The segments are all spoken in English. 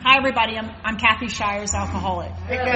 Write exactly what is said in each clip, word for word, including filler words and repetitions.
Hi, everybody. I'm, I'm Kathy Shires, alcoholic.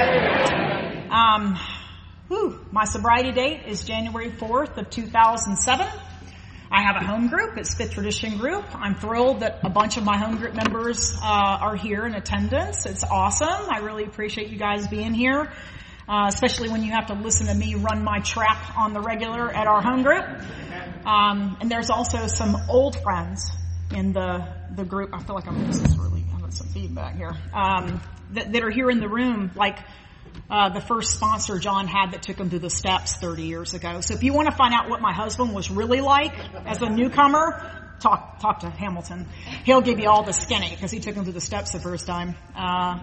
Um, whew, my sobriety date is January fourth of two thousand seven. I have a home group. It's Fifth Tradition Group. I'm thrilled that a bunch of my home group members uh, are here in attendance. It's awesome. I really appreciate you guys being here, uh, especially when you have to listen to me run my trap on the regular at our home group. Um, and there's also some old friends in the the group. I feel like I'm this is really having some feedback here. Um, that, that are here in the room, like uh, the first sponsor John had that took him to the steps thirty years ago. So if you want to find out what my husband was really like as a newcomer, talk talk to Hamilton. He'll give you all the skinny because he took him to the steps the first time. Uh,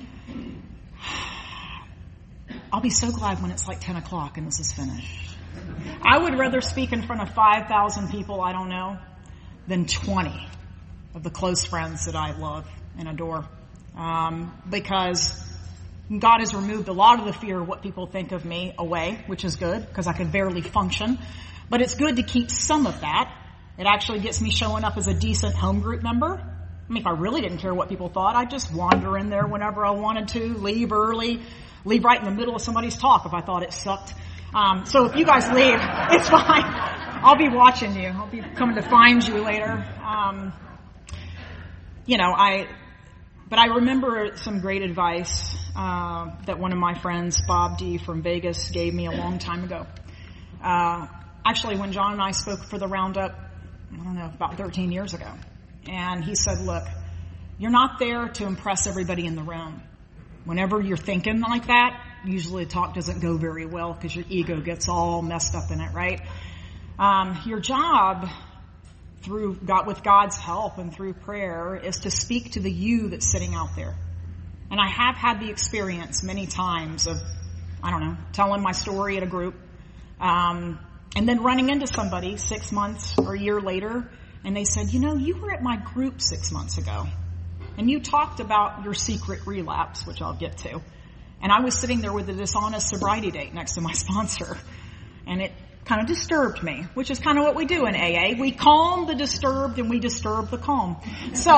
I'll be so glad when it's like ten o'clock and this is finished. I would rather speak in front of five thousand people I don't know than twenty of the close friends that I love and adore. Um, because God has removed a lot of the fear of what people think of me away, which is good because I could barely function. But it's good to keep some of that. It actually gets me showing up as a decent home group member. I mean, if I really didn't care what people thought, I'd just wander in there whenever I wanted to, leave early, leave right in the middle of somebody's talk if I thought it sucked. Um, so if you guys leave, it's fine. I'll be watching you. I'll be coming to find you later. Um, you know, I, but I remember some great advice, uh, that one of my friends, Bob D. from Vegas, gave me a long time ago. Uh, actually, when John and I spoke for the Roundup, I don't know, about thirteen years ago. And he said, look, you're not there to impress everybody in the room. Whenever you're thinking like that, usually talk doesn't go very well because your ego gets all messed up in it, right? Um, your job through God, with God's help and through prayer, is to speak to the you that's sitting out there. And I have had the experience many times of, I don't know, telling my story at a group, um, and then running into somebody six months or a year later, and they said, you know, you were at my group six months ago, and you talked about your secret relapse, which I'll get to. And I was sitting there with a dishonest sobriety date next to my sponsor, and it kind of disturbed me, which is kind of what we do in A A. We calm the disturbed and we disturb the calm. So,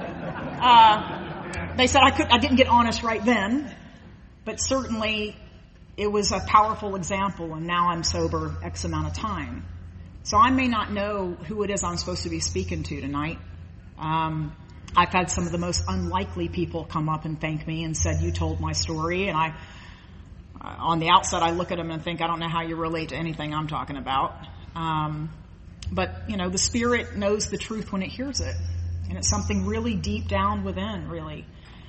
uh, they said I could, I didn't get honest right then, but certainly it was a powerful example, and now I'm sober X amount of time. So I may not know who it is I'm supposed to be speaking to tonight. Um, I've had some of the most unlikely people come up and thank me and said, you told my story, and I, Uh, on the outside, I look at them and think, I don't know how you relate to anything I'm talking about. Um, but, you know, the Spirit knows the truth when it hears it. And it's something really deep down within, really.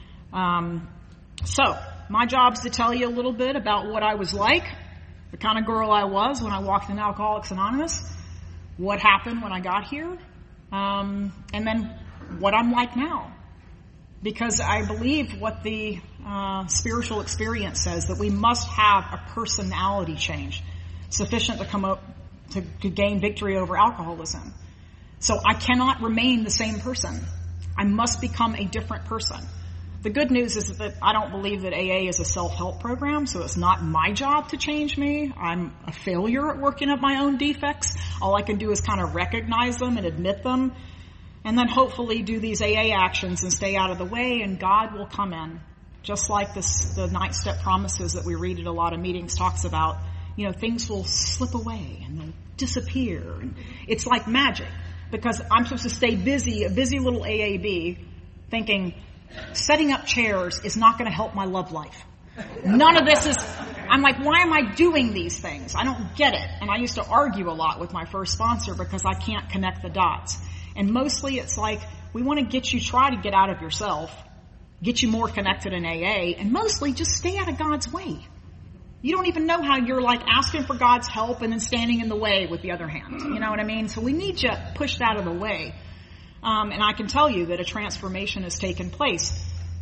Um, so, my job is to tell you a little bit about what I was like, the kind of girl I was when I walked in Alcoholics Anonymous, what happened when I got here, um, and then what I'm like now. Because I believe what the uh, spiritual experience says, that we must have a personality change sufficient to come up to, to gain victory over alcoholism. So I cannot remain the same person. I must become a different person. The good news is that I don't believe that A A is a self-help program, so it's not my job to change me. I'm a failure at working up my own defects. All I can do is kind of recognize them and admit them, and then hopefully do these A A actions and stay out of the way, and God will come in. Just like this, the ninth step promises that we read at a lot of meetings talks about, you know, things will slip away and they'll disappear. And it's like magic, because I'm supposed to stay busy, a busy little A A B, thinking setting up chairs is not going to help my love life. None of this is, I'm like, why am I doing these things? I don't get it. And I used to argue a lot with my first sponsor because I can't connect the dots. And mostly it's like, we want to get you, try to get out of yourself, get you more connected in A A, and mostly just stay out of God's way. You don't even know how you're like asking for God's help and then standing in the way with the other hand. You know what I mean? So we need you pushed out of the way. Um, and I can tell you that a transformation has taken place.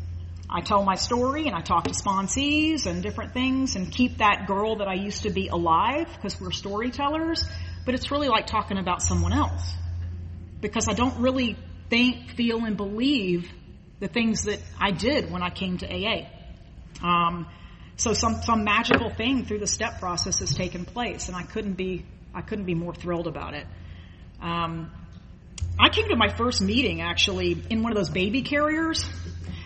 I tell my story and I talk to sponsees and different things and keep that girl that I used to be alive because we're storytellers, but it's really like talking about someone else. Because I don't really think, feel, and believe the things that I did when I came to A A. Um, so some some magical thing through the step process has taken place, and I couldn't be I couldn't be more thrilled about it. Um, I came to my first meeting actually in one of those baby carriers.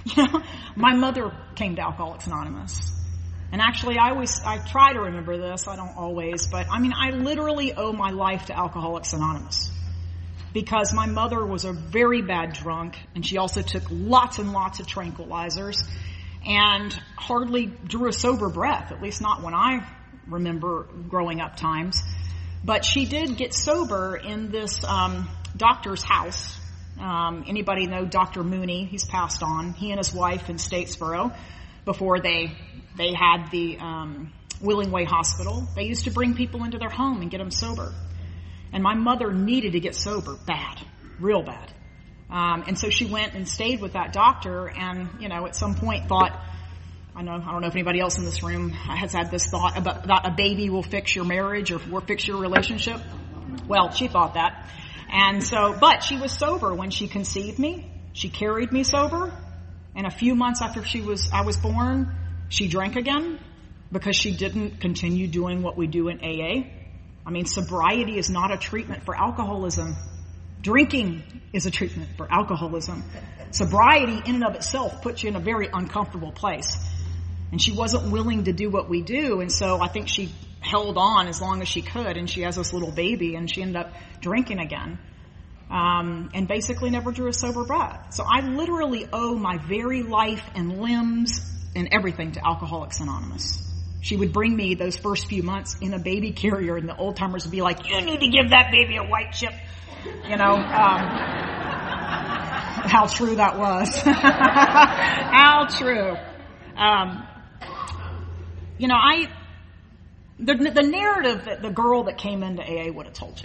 You know, my mother came to Alcoholics Anonymous. And actually, I always, I try to remember this. I don't always, but I mean, I literally owe my life to Alcoholics Anonymous. Because my mother was a very bad drunk, and she also took lots and lots of tranquilizers, and hardly drew a sober breath, at least not when I remember growing up times. But she did get sober in this um, doctor's house. Um, anybody know Doctor Mooney? He's passed on. He and his wife in Statesboro, before they they had the um, Willing Way Hospital, they used to bring people into their home and get them sober. And my mother needed to get sober bad, real bad. Um, and so she went and stayed with that doctor, and you know, at some point thought, I know I don't know if anybody else in this room has had this thought about, about a baby will fix your marriage or will fix your relationship. Well, she thought that. And so, but she was sober when she conceived me. She carried me sober. And a few months after she was, I was born, she drank again because she didn't continue doing what we do in A A. I mean, sobriety is not a treatment for alcoholism. Drinking is a treatment for alcoholism. Sobriety in and of itself puts you in a very uncomfortable place. And she wasn't willing to do what we do. And so I think she held on as long as she could. And she has this little baby, and she ended up drinking again. Um, and basically never drew a sober breath. So I literally owe my very life and limbs and everything to Alcoholics Anonymous. She would bring me those first few months in a baby carrier, and the old timers would be like, you need to give that baby a white chip. You know, um, how true that was. How true. Um, you know, I, the, the narrative that the girl that came into A A would have told you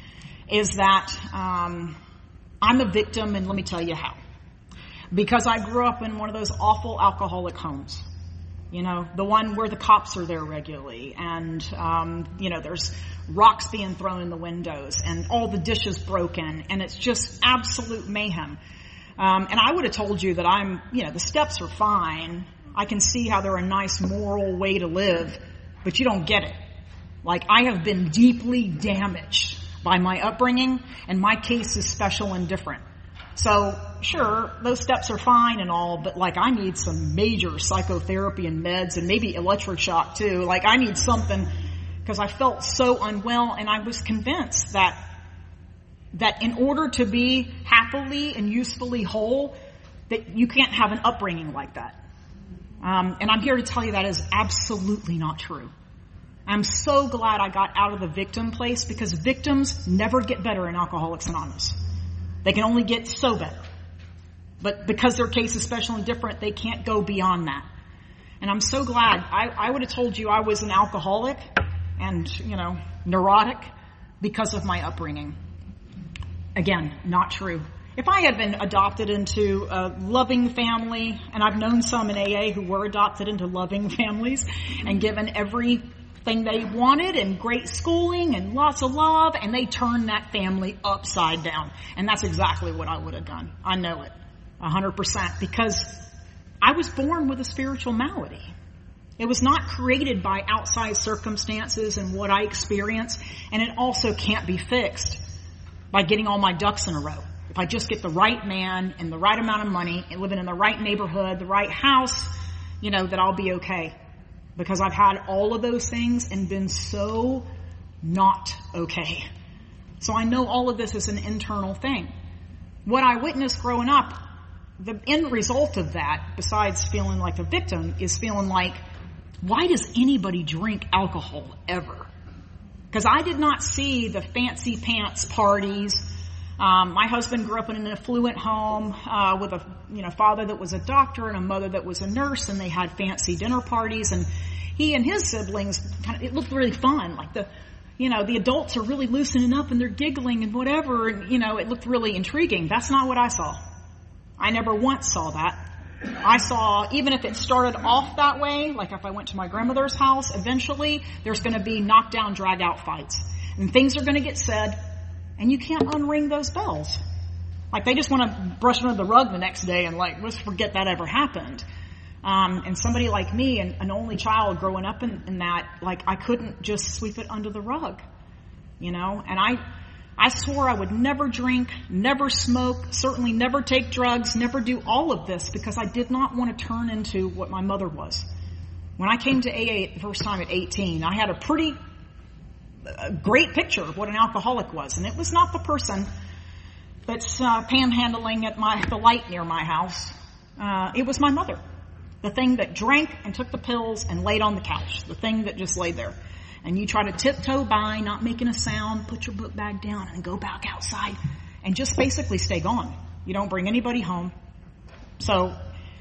is that um, I'm a victim, and let me tell you how. Because I grew up in one of those awful alcoholic homes. You know, the one where the cops are there regularly, and, um, you know, there's rocks being thrown in the windows, and all the dishes broken, and it's just absolute mayhem. Um, and I would have told you that I'm, you know, the steps are fine. I can see how they're a nice moral way to live, but you don't get it. Like, I have been deeply damaged by my upbringing, and my case is special and different. So, sure, those steps are fine and all, but like I need some major psychotherapy and meds and maybe electroshock too. Like I need something because I felt so unwell, and I was convinced that that in order to be happily and usefully whole, that you can't have an upbringing like that. Um, and I'm here to tell you that is absolutely not true. I'm so glad I got out of the victim place, because victims never get better in Alcoholics Anonymous. They can only get so better. But because their case is special and different, they can't go beyond that. And I'm so glad. I, I would have told you I was an alcoholic and, you know, neurotic because of my upbringing. Again, not true. If I had been adopted into a loving family, and I've known some in A A who were adopted into loving families and given everything they wanted and great schooling and lots of love, and they turned that family upside down. And that's exactly what I would have done. I know it. A hundred percent. Because I was born with a spiritual malady. It was not created by outside circumstances and what I experienced. And it also can't be fixed by getting all my ducks in a row. If I just get the right man and the right amount of money and living in the right neighborhood, the right house, you know, that I'll be okay. Because I've had all of those things and been so not okay. So I know all of this is an internal thing. What I witnessed growing up, the end result of that, besides feeling like a victim, is feeling like, why does anybody drink alcohol ever? Because I did not see the fancy pants parties. Um, my husband grew up in an affluent home uh, with a you know father that was a doctor and a mother that was a nurse, and they had fancy dinner parties. And he and his siblings, kind of, it looked really fun. Like the, you know, the adults are really loosening up and they're giggling and whatever, and you know, it looked really intriguing. That's not what I saw. I never once saw that. I saw, even if it started off that way, like if I went to my grandmother's house, eventually there's going to be knockdown, drag-out fights. And things are going to get said, and you can't unring those bells. Like they just want to brush it under the rug the next day and like, let's forget that ever happened. Um, and somebody like me, an, an only child growing up in, in that, like I couldn't just sweep it under the rug, you know? And I, I swore I would never drink, never smoke, certainly never take drugs, never do all of this because I did not want to turn into what my mother was. When I came to A A the first time at eighteen, I had a pretty uh, great picture of what an alcoholic was. And it was not the person that's uh, panhandling at my the light near my house. Uh, it was my mother. The thing that drank and took the pills and laid on the couch. The thing that just laid there. And you try to tiptoe by, not making a sound, put your book bag down and go back outside and just basically stay gone. You don't bring anybody home. So,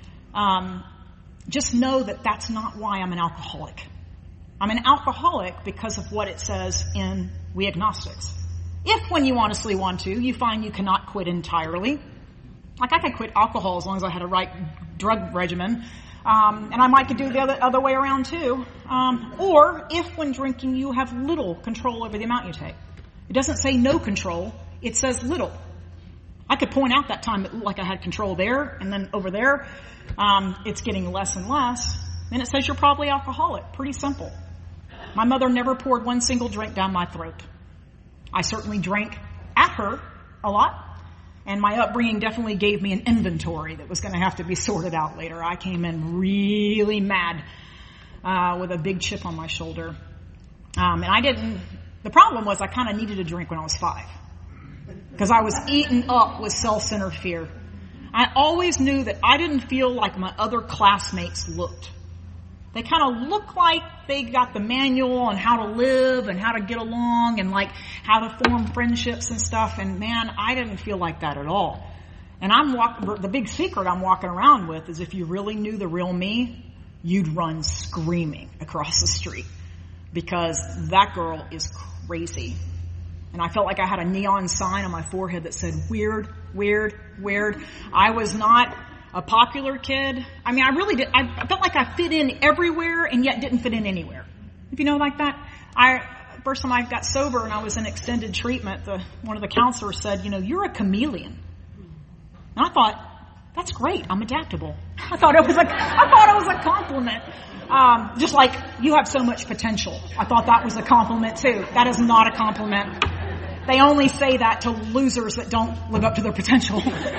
um, just know that that's not why I'm an alcoholic. I'm an alcoholic because of what it says in We Agnostics. If when you honestly want to, you find you cannot quit entirely. Like I could quit alcohol as long as I had a right drug regimen. Um, and I might could do the other, other way around too. Um, or if when drinking you have little control over the amount you take. It doesn't say no control. It says little. I could point out that time that like I had control there and then over there, um, it's getting less and less. Then it says you're probably alcoholic. Pretty simple. My mother never poured one single drink down my throat. I certainly drank at her a lot. And my upbringing definitely gave me an inventory that was going to have to be sorted out later. I came in really mad uh, with a big chip on my shoulder. Um, and I didn't, the problem was I kind of needed a drink when I was five. Because I was eaten up with self-centered fear. I always knew that I didn't feel like my other classmates looked. They kind of look like they got the manual on how to live and how to get along and like how to form friendships and stuff. And man, I didn't feel like that at all. And I'm walking, the big secret I'm walking around with is if you really knew the real me, you'd run screaming across the street because that girl is crazy. And I felt like I had a neon sign on my forehead that said weird, weird, weird. I was not a popular kid. I mean, I really did. I felt like I fit in everywhere and yet didn't fit in anywhere. If you know like that. I, first time I got sober and I was in extended treatment, the, one of the counselors said, you know, you're a chameleon. And I thought, that's great. I'm adaptable. I thought it was a, I thought it was a compliment. Um, just like you have so much potential. I thought that was a compliment too. That is not a compliment. They only say that to losers that don't live up to their potential.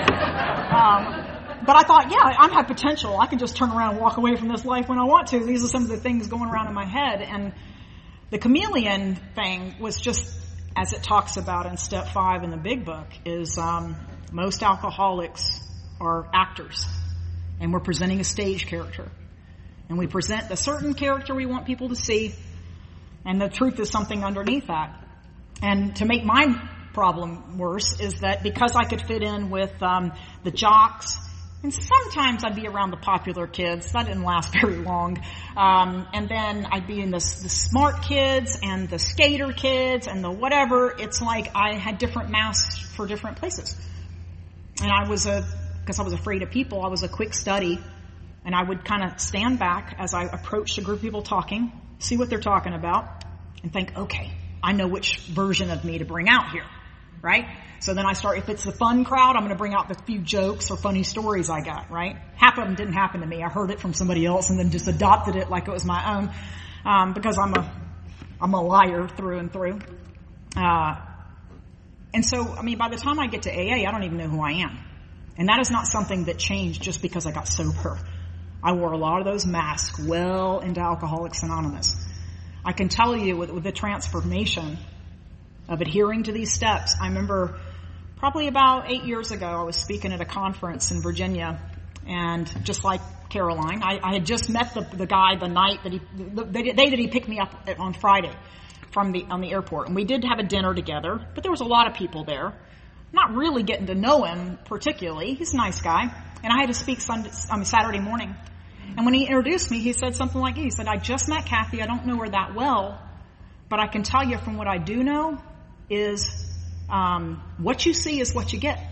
um, But I thought, yeah, I have potential. I can just turn around and walk away from this life when I want to. These are some of the things going around in my head. And the chameleon thing was just, as it talks about in step five in the big book, is um, most alcoholics are actors. And we're presenting a stage character. And we present a certain character we want people to see. And the truth is something underneath that. And to make my problem worse is that because I could fit in with um, the jocks, and sometimes I'd be around the popular kids. That didn't last very long. Um, and then I'd be in the, the smart kids and the skater kids and the whatever. It's like I had different masks for different places. And I was a, because I was afraid of people, I was a quick study. And I would kind of stand back as I approached a group of people talking, see what they're talking about, and think, okay, I know which version of me to bring out here, right? So then I start, if it's the fun crowd, I'm going to bring out the few jokes or funny stories I got, right? Half of them didn't happen to me. I heard it from somebody else and then just adopted it like it was my own, um, because I'm a, I'm a liar through and through. Uh, and so, I mean, by the time I get to A A, I don't even know who I am. And that is not something that changed just because I got sober. I wore a lot of those masks well into Alcoholics Anonymous. I can tell you with, with the transformation of adhering to these steps, I remember probably about eight years ago, I was speaking at a conference in Virginia, and just like Caroline, I, I had just met the, the guy the night that he, the, the day that he picked me up on Friday from the on the airport, and we did have a dinner together, but there was a lot of people there, not really getting to know him particularly. He's a nice guy, and I had to speak Sunday, I mean Saturday morning, and when he introduced me, he said something like, he said, "I just met Kathy. I don't know her that well, but I can tell you from what I do know is." Um, what you see is what you get.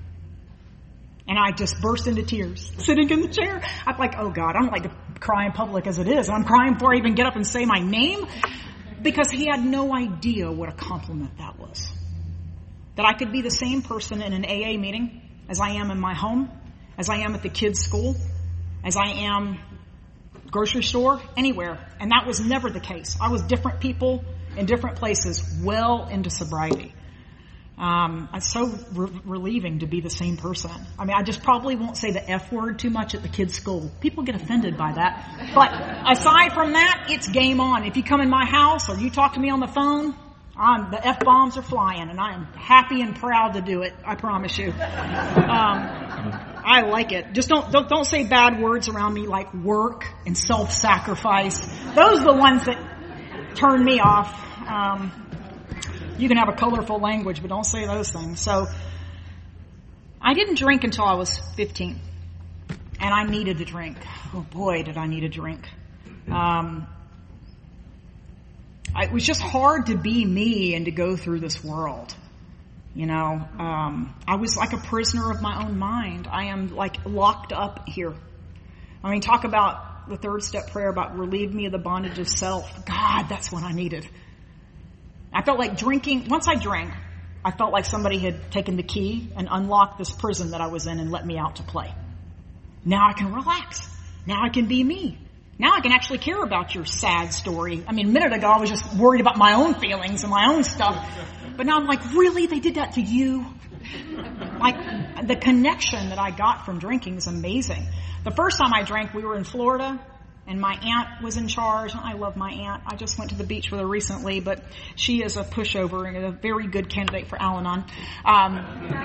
And I just burst into tears, sitting in the chair. I'm like, oh God, I don't like to cry in public as it is. And I'm crying before I even get up and say my name, because he had no idea what a compliment that was. That I could be the same person in an A A meeting as I am in my home, as I am at the kids' school, as I am grocery store, anywhere. And that was never the case. I was different people in different places well into sobriety. Um, it's so re- relieving to be the same person. I mean, I just probably won't say the F word too much at the kids' school. People get offended by that. But aside from that, it's game on. If you come in my house or you talk to me on the phone, I'm, the F-bombs are flying, and I am happy and proud to do it. I promise you. Um, I like it. Just don't, don't don't say bad words around me like work and self-sacrifice. Those are the ones that turn me off. Um, You can have a colorful language, but don't say those things. So I didn't drink until I was fifteen. And I needed to drink. Oh boy, did I need a drink. Um, it was just hard to be me and to go through this world. You know, um, I was like a prisoner of my own mind. I am like locked up here. I mean, talk about the third step prayer about relieve me of the bondage of self. God, that's what I needed. I felt like drinking, once I drank, I felt like somebody had taken the key and unlocked this prison that I was in and let me out to play. Now I can relax. Now I can be me. Now I can actually care about your sad story. I mean, a minute ago I was just worried about my own feelings and my own stuff. But now I'm like, really? They did that to you? Like, the connection that I got from drinking is amazing. The first time I drank, we were in Florida. And my aunt was in charge. I love my aunt. I just went to the beach with her recently, but she is a pushover and a very good candidate for Al-Anon. Um,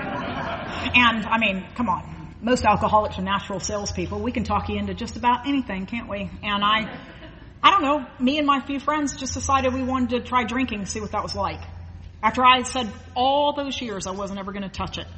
and, I mean, come on. Most alcoholics are natural salespeople. We can talk you into just about anything, can't we? And I, I don't know, me and my few friends just decided we wanted to try drinking, see what that was like. After I had said all those years I wasn't ever going to touch it.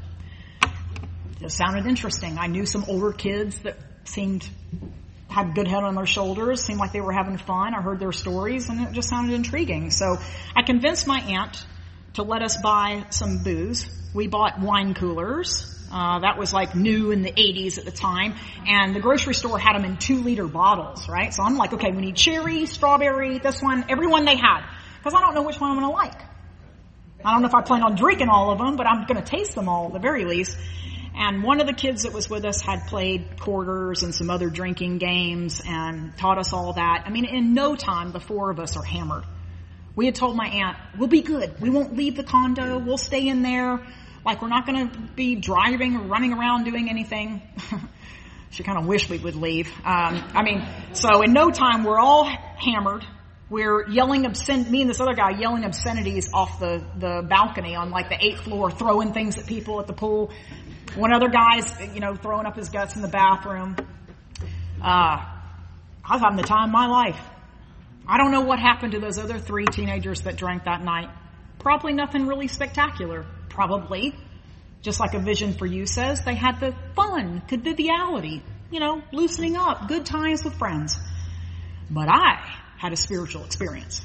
It sounded interesting. I knew some older kids that seemed... had a good head on their shoulders, seemed like they were having fun. I heard their stories, and it just sounded intriguing. So I convinced my aunt to let us buy some booze. We bought wine coolers. Uh, that was like new in the eighties at the time. And the grocery store had them in two-liter bottles, right? So I'm like, okay, we need cherry, strawberry, this one, every one they had. Because I don't know which one I'm going to like. I don't know if I plan on drinking all of them, but I'm going to taste them all at the very least. And one of the kids that was with us had played quarters and some other drinking games and taught us all that. I mean, in no time, the four of us are hammered. We had told my aunt, we'll be good. We won't leave the condo. We'll stay in there. Like, we're not going to be driving or running around doing anything. She kind of wished we would leave. Um, I mean, so in no time, we're all hammered. We're yelling obscen, me and this other guy yelling obscenities off the, the balcony on like the eighth floor, throwing things at people at the pool. One other guy's, you know, throwing up his guts in the bathroom. Uh, I was having the time of my life. I don't know what happened to those other three teenagers that drank that night. Probably nothing really spectacular. Probably. Just like A Vision for You says, they had the fun, conviviality, you know, loosening up, good times with friends. But I had a spiritual experience.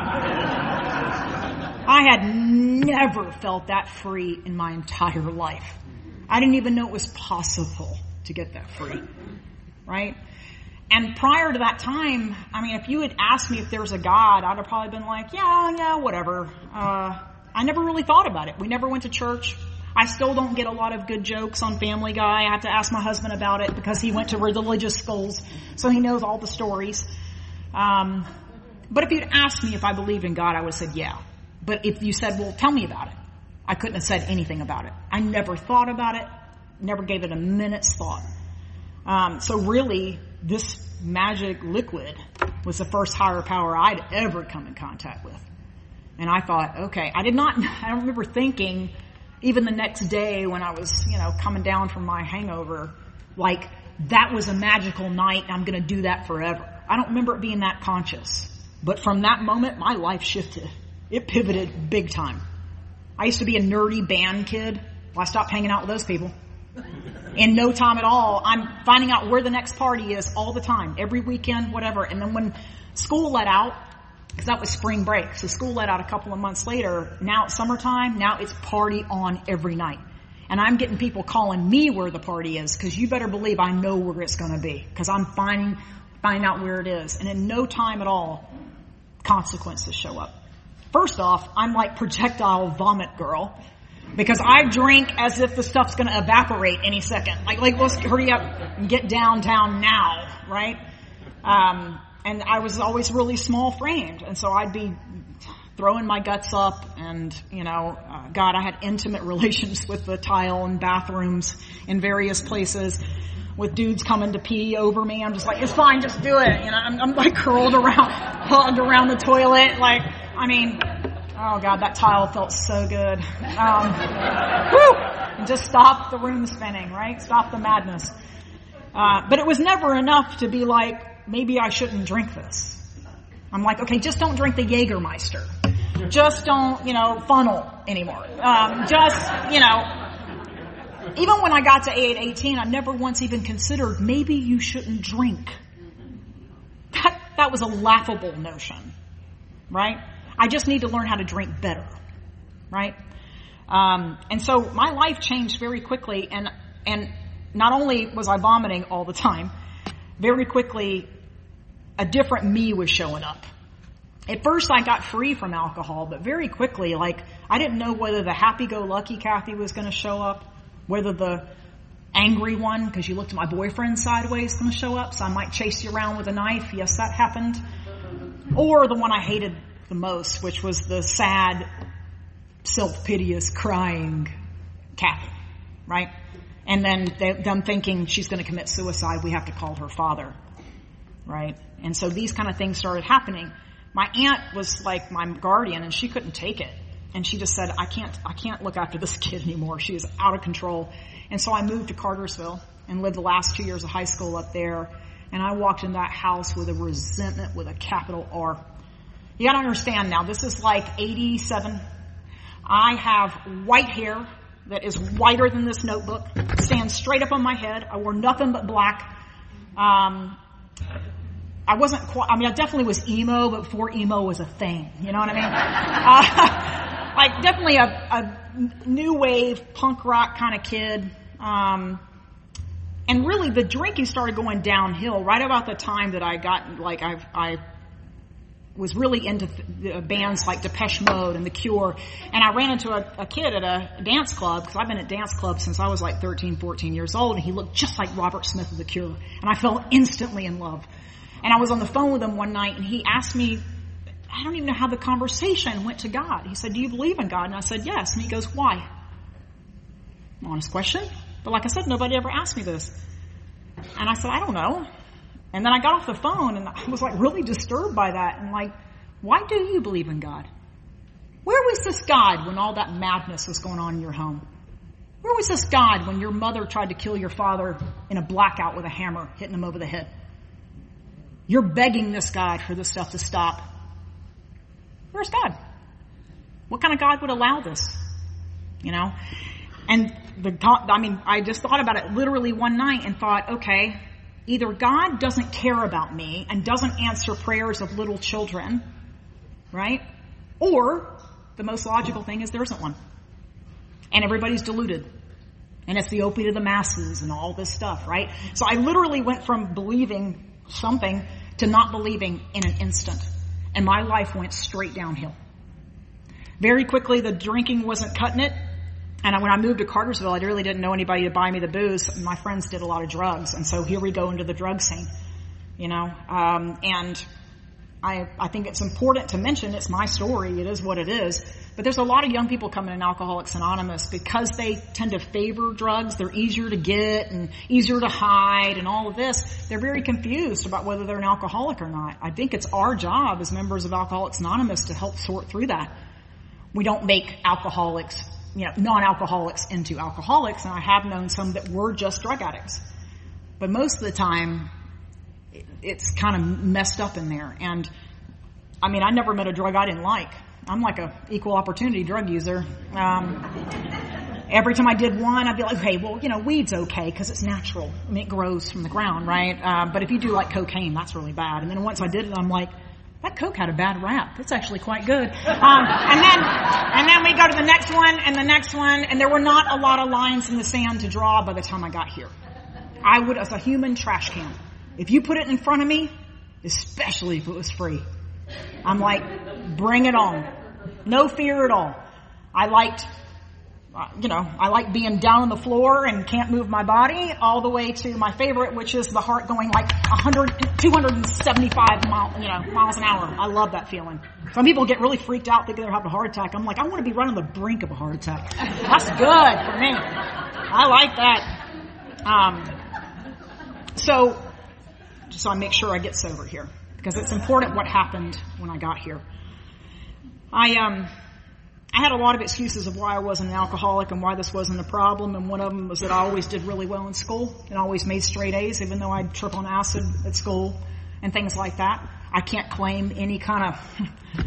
I had never felt that free in my entire life. I didn't even know it was possible to get that free, right? And prior to that time, I mean, if you had asked me if there was a God, I'd have probably been like, yeah, yeah, whatever. Uh, I never really thought about it. We never went to church. I still don't get a lot of good jokes on Family Guy. I have to ask my husband about it because he went to religious schools, so he knows all the stories. Um, but if you'd asked me if I believed in God, I would have said, yeah. But if you said, well, tell me about it, I couldn't have said anything about it. I never thought about it, never gave it a minute's thought. Um, so really, this magic liquid was the first higher power I'd ever come in contact with. And I thought, okay, I did not, I don't remember thinking, even the next day when I was, you know, coming down from my hangover, like, that was a magical night, I'm going to do that forever. I don't remember it being that conscious. But from that moment, my life shifted. It pivoted big time. I used to be a nerdy band kid. Well, I stopped hanging out with those people. In no time at all, I'm finding out where the next party is all the time, every weekend, whatever. And then when school let out, because that was spring break, so school let out a couple of months later, now it's summertime, now it's party on every night. And I'm getting people calling me where the party is, because you better believe I know where it's going to be, because I'm finding, finding out where it is. And in no time at all, consequences show up. First off, I'm like projectile vomit girl, because I drink as if the stuff's going to evaporate any second. Like, like let's hurry up and get downtown now, right? Um, and I was always really small framed, and so I'd be throwing my guts up, and, you know, uh, God, I had intimate relations with the tile and bathrooms in various places with dudes coming to pee over me. I'm just like, it's fine, just do it. You know, I'm, I'm like curled around, hugged around the toilet. Like, I mean, oh God, that tile felt so good. Um, whew, just stop the room spinning, right? Stop the madness. Uh, but it was never enough to be like, maybe I shouldn't drink this. I'm like, okay, just don't drink the Jägermeister. Just don't, you know, funnel anymore. Um, just, you know, even when I got to A at eighteen, I never once even considered maybe you shouldn't drink. That, that was a laughable notion, right? I just need to learn how to drink better, right? Um, and so my life changed very quickly, and, and not only was I vomiting all the time, very quickly a different me was showing up. At first I got free from alcohol, but very quickly, like, I didn't know whether the happy-go-lucky Kathy was going to show up, whether the angry one, because you looked at my boyfriend sideways, going to show up, so I might chase you around with a knife. Yes, that happened. Or the one I hated the most, which was the sad, self-piteous, crying Kathy, right? And then they, them thinking she's going to commit suicide, we have to call her father, right? And so these kind of things started happening. My aunt was like my guardian, and she couldn't take it. And she just said, I can't, I can't look after this kid anymore. She is out of control. And so I moved to Cartersville and lived the last two years of high school up there. And I walked in that house with a resentment with a capital R. You gotta understand now, this is like eighty-seven. I have white hair that is whiter than this notebook, stands straight up on my head. I wore nothing but black. Um, I wasn't quite, I mean, I definitely was emo, but before emo was a thing. You know what I mean? Uh, like, definitely a, a new wave punk rock kind of kid. Um, and really the drinking started going downhill right about the time that I got, like, I, I was really into th- bands like Depeche Mode and The Cure. And I ran into a, a kid at a dance club, because I've been at dance clubs since I was like thirteen, fourteen years old, and he looked just like Robert Smith of The Cure. And I fell instantly in love. And I was on the phone with him one night, and he asked me, I don't even know how the conversation went to God. He said, do you believe in God? And I said, yes. And he goes, why? Honest question. But like I said, nobody ever asked me this. And I said, I don't know. And then I got off the phone, and I was like really disturbed by that. And like, why do you believe in God? Where was this God when all that madness was going on in your home? Where was this God when your mother tried to kill your father in a blackout with a hammer, hitting him over the head? You're begging this God for this stuff to stop. Where's God? What kind of God would allow this? You know? And the I mean, I just thought about it literally one night and thought, okay, either God doesn't care about me and doesn't answer prayers of little children, right? Or the most logical thing is there isn't one. And everybody's deluded. And it's the opiate of the masses and all this stuff, right? So I literally went from believing something to not believing in an instant. And my life went straight downhill. Very quickly, the drinking wasn't cutting it. And when I moved to Cartersville, I really didn't know anybody to buy me the booze. My friends did a lot of drugs. And so here we go into the drug scene, you know. Um, and I, I think it's important to mention it's my story. It is what it is. But there's a lot of young people coming in Alcoholics Anonymous because they tend to favor drugs. They're easier to get and easier to hide and all of this. They're very confused about whether they're an alcoholic or not. I think it's our job as members of Alcoholics Anonymous to help sort through that. We don't make alcoholics, you know, non-alcoholics into alcoholics. And I have known some that were just drug addicts. But most of the time, it's kind of messed up in there. And I mean, I never met a drug I didn't like. I'm like a equal opportunity drug user. Um, every time I did one, I'd be like, okay, well, you know, weed's okay because it's natural. I mean, it grows from the ground, right? Uh, but if you do like cocaine, that's really bad. And then once I did it, I'm like, that coke had a bad rap. It's actually quite good. Um, and then, and then we go to the next one and the next one, and there were not a lot of lines in the sand to draw by the time I got here. I would, as a human trash can, if you put it in front of me, especially if it was free, I'm like, bring it on. No fear at all. I liked uh, you know, I like being down on the floor and can't move my body, all the way to my favorite, which is the heart going like one hundred, two hundred seventy-five mile, you know, miles an hour. I love that feeling. Some people get really freaked out thinking they're having a heart attack. I'm like, I want to be right on the brink of a heart attack. That's good for me. I like that. Um, so, so I make sure I get sober here, because it's important what happened when I got here. I, um, I had a lot of excuses of why I wasn't an alcoholic and why this wasn't a problem, and one of them was that I always did really well in school and always made straight A's, even though I'd trip on acid at school and things like that. I can't claim any kind of,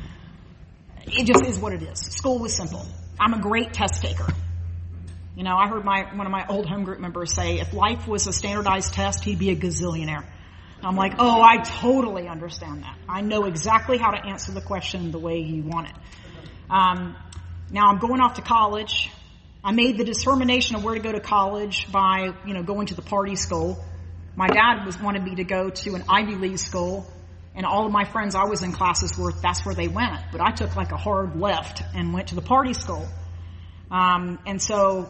it just is what it is. School was simple. I'm a great test taker. You know, I heard my one of my old home group members say, if life was a standardized test, he'd be a gazillionaire. I'm like, oh, I totally understand that. I know exactly how to answer the question the way you want it. Um, now I'm going off to college. I made the determination of where to go to college by, you know, going to the party school. My dad was wanted me to go to an Ivy League school, and all of my friends I was in classes with, that's where they went. But I took like a hard left and went to the party school. Um, and so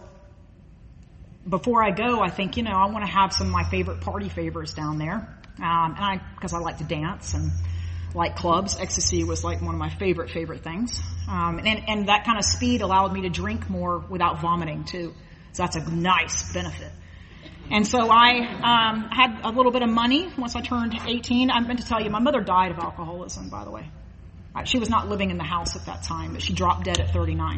before I go, I think, you know, I want to have some of my favorite party favors down there. Um, and I, because I like to dance and like clubs. Ecstasy was like one of my favorite, favorite things. Um, and, and that kind of speed allowed me to drink more without vomiting too. So that's a nice benefit. And so I, um, had a little bit of money once I turned eighteen. I meant to tell you, my mother died of alcoholism, by the way. She was not living in the house at that time, but she dropped dead at thirty-nine.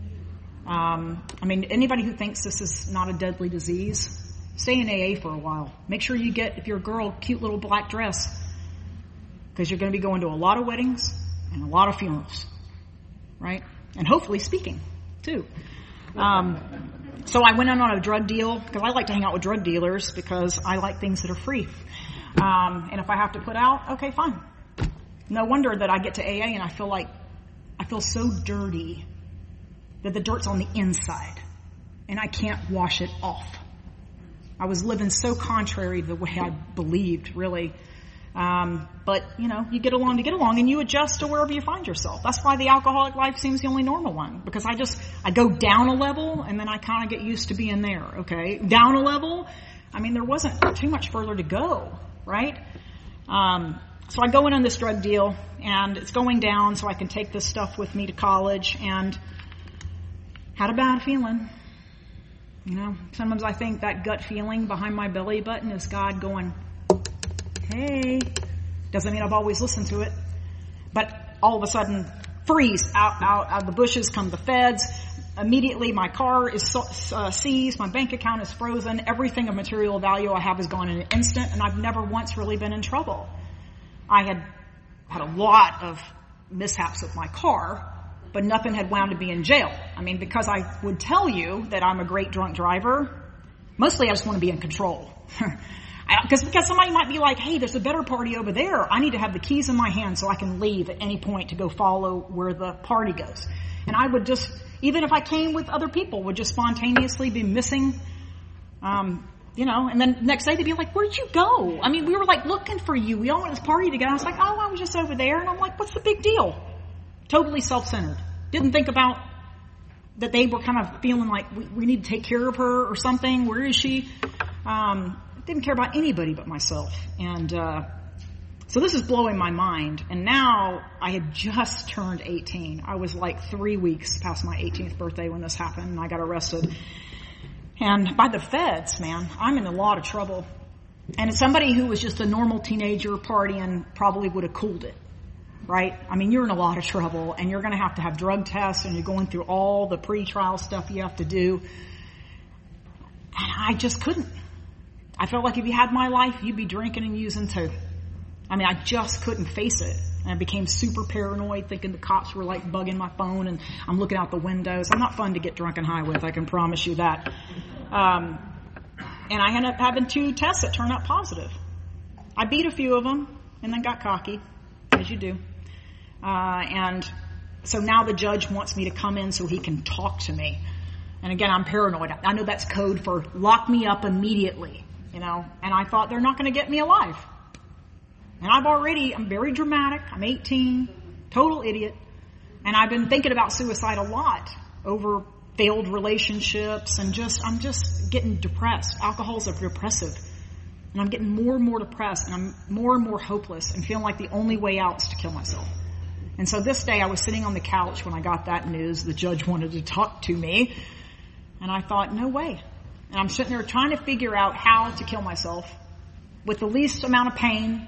Um, I mean, anybody who thinks this is not a deadly disease, stay in A A for a while. Make sure you get, if you're a girl, a cute little black dress, because you're going to be going to a lot of weddings and a lot of funerals, right? And hopefully speaking, too. Um, so I went in on a drug deal, because I like to hang out with drug dealers, because I like things that are free. Um, and if I have to put out, okay, fine. No wonder that I get to A A and I feel like, I feel so dirty that the dirt's on the inside and I can't wash it off. I was living so contrary to the way I believed, really. Um, but, you know, you get along to get along, and you adjust to wherever you find yourself. That's why the alcoholic life seems the only normal one, because I just, I go down a level and then I kind of get used to being there, okay? Down a level, I mean, there wasn't too much further to go, right? Um, so I go in on this drug deal, and it's going down so I can take this stuff with me to college, and had a bad feeling. You know, sometimes I think that gut feeling behind my belly button is God going, hey. Doesn't mean I've always listened to it. But all of a sudden, freeze. Out, out, out of the bushes come the feds. Immediately, my car is uh, seized. My bank account is frozen. Everything of material value I have is gone in an instant. And I've never once really been in trouble. I had had a lot of mishaps with my car, but nothing had wound to be in jail. I mean, because I would tell you that I'm a great drunk driver, mostly I just want to be in control. Because because somebody might be like, hey, there's a better party over there. I need to have the keys in my hand so I can leave at any point to go follow where the party goes. And I would just, even if I came with other people, would just spontaneously be missing, um, you know, and then next day they'd be like, where'd you go? I mean, we were like looking for you. We all went to this party together. I was like, oh, I was just over there. And I'm like, what's the big deal? Totally self-centered. Didn't think about that they were kind of feeling like we, we need to take care of her or something. Where is she? Um, didn't care about anybody but myself. And uh, so this is blowing my mind. And now I had just turned eighteen. I was like three weeks past my eighteenth birthday when this happened, and I got arrested. And by the feds, man, I'm in a lot of trouble. And it's somebody who was just a normal teenager partying probably would have cooled it. Right? I mean, you're in a lot of trouble, and you're going to have to have drug tests, and you're going through all the pre-trial stuff you have to do. And I just couldn't. I felt like if you had my life, you'd be drinking and using too. I mean, I just couldn't face it. And I became super paranoid, thinking the cops were like bugging my phone, and I'm looking out the windows. I'm not fun to get drunk and high with, I can promise you that. Um, and I ended up having two tests that turned out positive. I beat a few of them, and then got cocky, as you do. Uh, and so now the judge wants me to come in so he can talk to me. And again, I'm paranoid. I know that's code for lock me up immediately, you know, and I thought they're not going to get me alive. And I've already, I'm very dramatic. I'm eighteen, total idiot. And I've been thinking about suicide a lot over failed relationships, and just, I'm just getting depressed. Alcohol's a depressive. And I'm getting more and more depressed, and I'm more and more hopeless, and feeling like the only way out is to kill myself. And so this day I was sitting on the couch when I got that news. The judge wanted to talk to me. And I thought, no way. And I'm sitting there trying to figure out how to kill myself with the least amount of pain.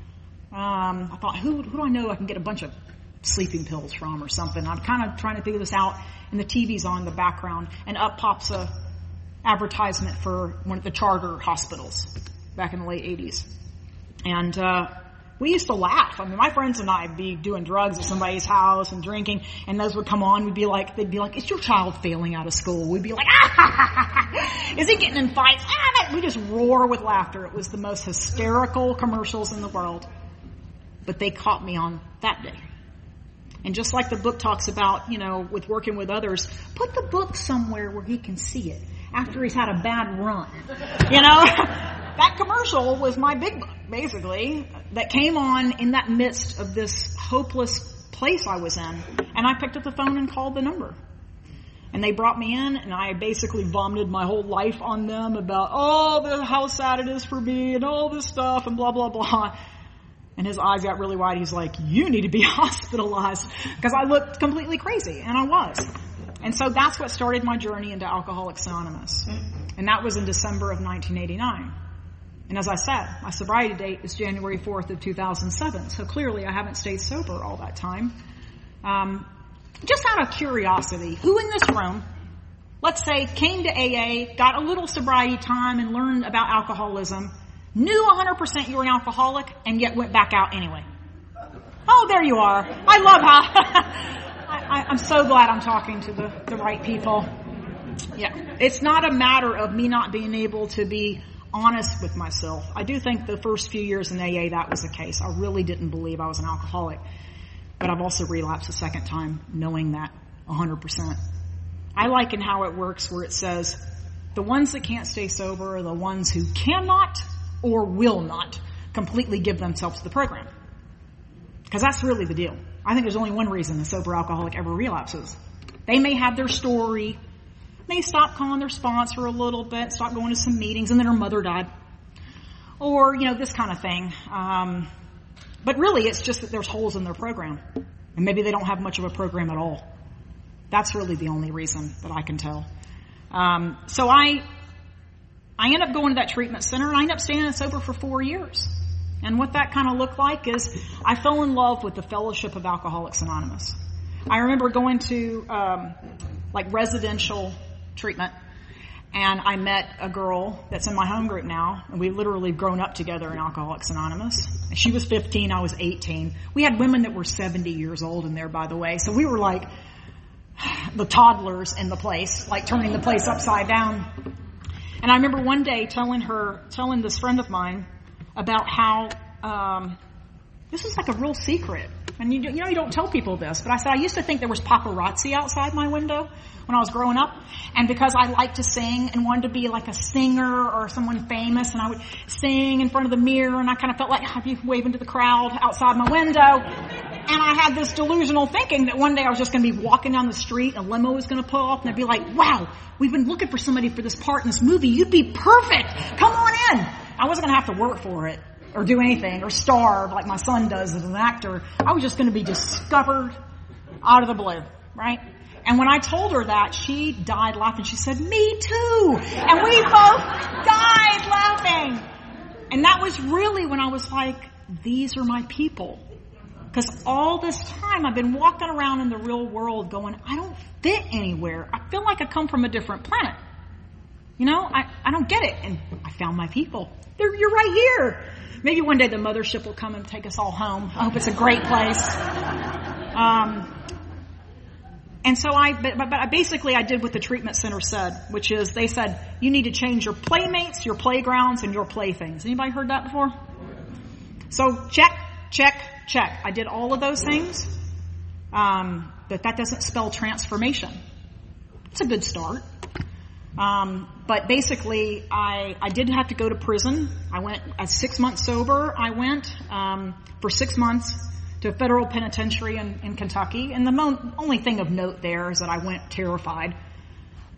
Um, I thought, who, who do I know I can get a bunch of sleeping pills from or something? I'm kind of trying to figure this out, and the T V's on in the background, and up pops a advertisement for one of the charter hospitals back in the late eighties. And uh we used to laugh. I mean, my friends and I would be doing drugs at somebody's house and drinking, and those would come on. We'd be like, they'd be like, is your child failing out of school? We'd be like, ah, is he getting in fights? Ah, we just roar with laughter. It was the most hysterical commercials in the world. But they caught me on that day. And just like the book talks about, you know, with working with others, put the book somewhere where he can see it after he's had a bad run. You know? That commercial was my big book, basically, that came on in that midst of this hopeless place I was in. And I picked up the phone and called the number. And they brought me in, and I basically vomited my whole life on them about, oh, the, how sad it is for me, and all this stuff, and blah, blah, blah. And his eyes got really wide. He's like, you need to be hospitalized. Because I looked completely crazy, and I was. And so that's what started my journey into Alcoholics Anonymous. And that was in December of nineteen eighty-nine. And as I said, my sobriety date is January fourth of two thousand seven. So clearly I haven't stayed sober all that time. Um, just out of curiosity, who in this room, let's say, came to A A, got a little sobriety time and learned about alcoholism, knew one hundred percent you were an alcoholic, and yet went back out anyway? Oh, there you are. I love how... I, I'm so glad I'm talking to the, the right people. Yeah. It's not a matter of me not being able to be honest with myself. I do think the first few years in A A that was the case. I really didn't believe I was an alcoholic. But I've also relapsed a second time knowing that one hundred percent. I liken how it works where it says the ones that can't stay sober are the ones who cannot or will not completely give themselves to the program. Because that's really the deal. I think there's only one reason a sober alcoholic ever relapses. They may have their story, may stop calling their sponsor a little bit, stop going to some meetings, and then her mother died. Or, you know, this kind of thing. Um, but really, it's just that there's holes in their program. And maybe they don't have much of a program at all. That's really the only reason that I can tell. Um, so I, I end up going to that treatment center, and I end up staying sober for four years. And what that kind of looked like is I fell in love with the Fellowship of Alcoholics Anonymous. I remember going to um, like residential treatment, and I met a girl that's in my home group now, and we've literally grown up together in Alcoholics Anonymous. She was fifteen, I was eighteen. We had women that were seventy years old in there, by the way, so we were like the toddlers in the place, like turning the place upside down. And I remember one day telling her, telling this friend of mine about how um, this is like a real secret. And you, you know, you don't tell people this, but I said I used to think there was paparazzi outside my window when I was growing up. And because I liked to sing and wanted to be like a singer or someone famous, and I would sing in front of the mirror, and I kind of felt like I'd be waving to the crowd outside my window. And I had this delusional thinking that one day I was just going to be walking down the street, and a limo was going to pull up, and I'd be like, wow, we've been looking for somebody for this part in this movie. You'd be perfect. Come on in. I wasn't going to have to work for it or do anything or starve like my son does as an actor. I was just going to be discovered out of the blue, right? And when I told her that, she died laughing. She said, me too. And we both died laughing. And that was really when I was like, these are my people. Because all this time I've been walking around in the real world going, I don't fit anywhere. I feel like I come from a different planet. You know, I, I don't get it. And I found my people. They're, you're right here. Maybe one day the mothership will come and take us all home. I hope it's a great place. Um, and so I, but, but I basically I did what the treatment center said, which is they said, you need to change your playmates, your playgrounds, and your playthings. Anybody heard that before? So check, check, check. I did all of those things. Um, but that doesn't spell transformation. It's a good start. Um, but basically, I, I did have to go to prison. I went at six months sober. I went um, for six months to a federal penitentiary in, in Kentucky. And the mo- only thing of note there is that I went terrified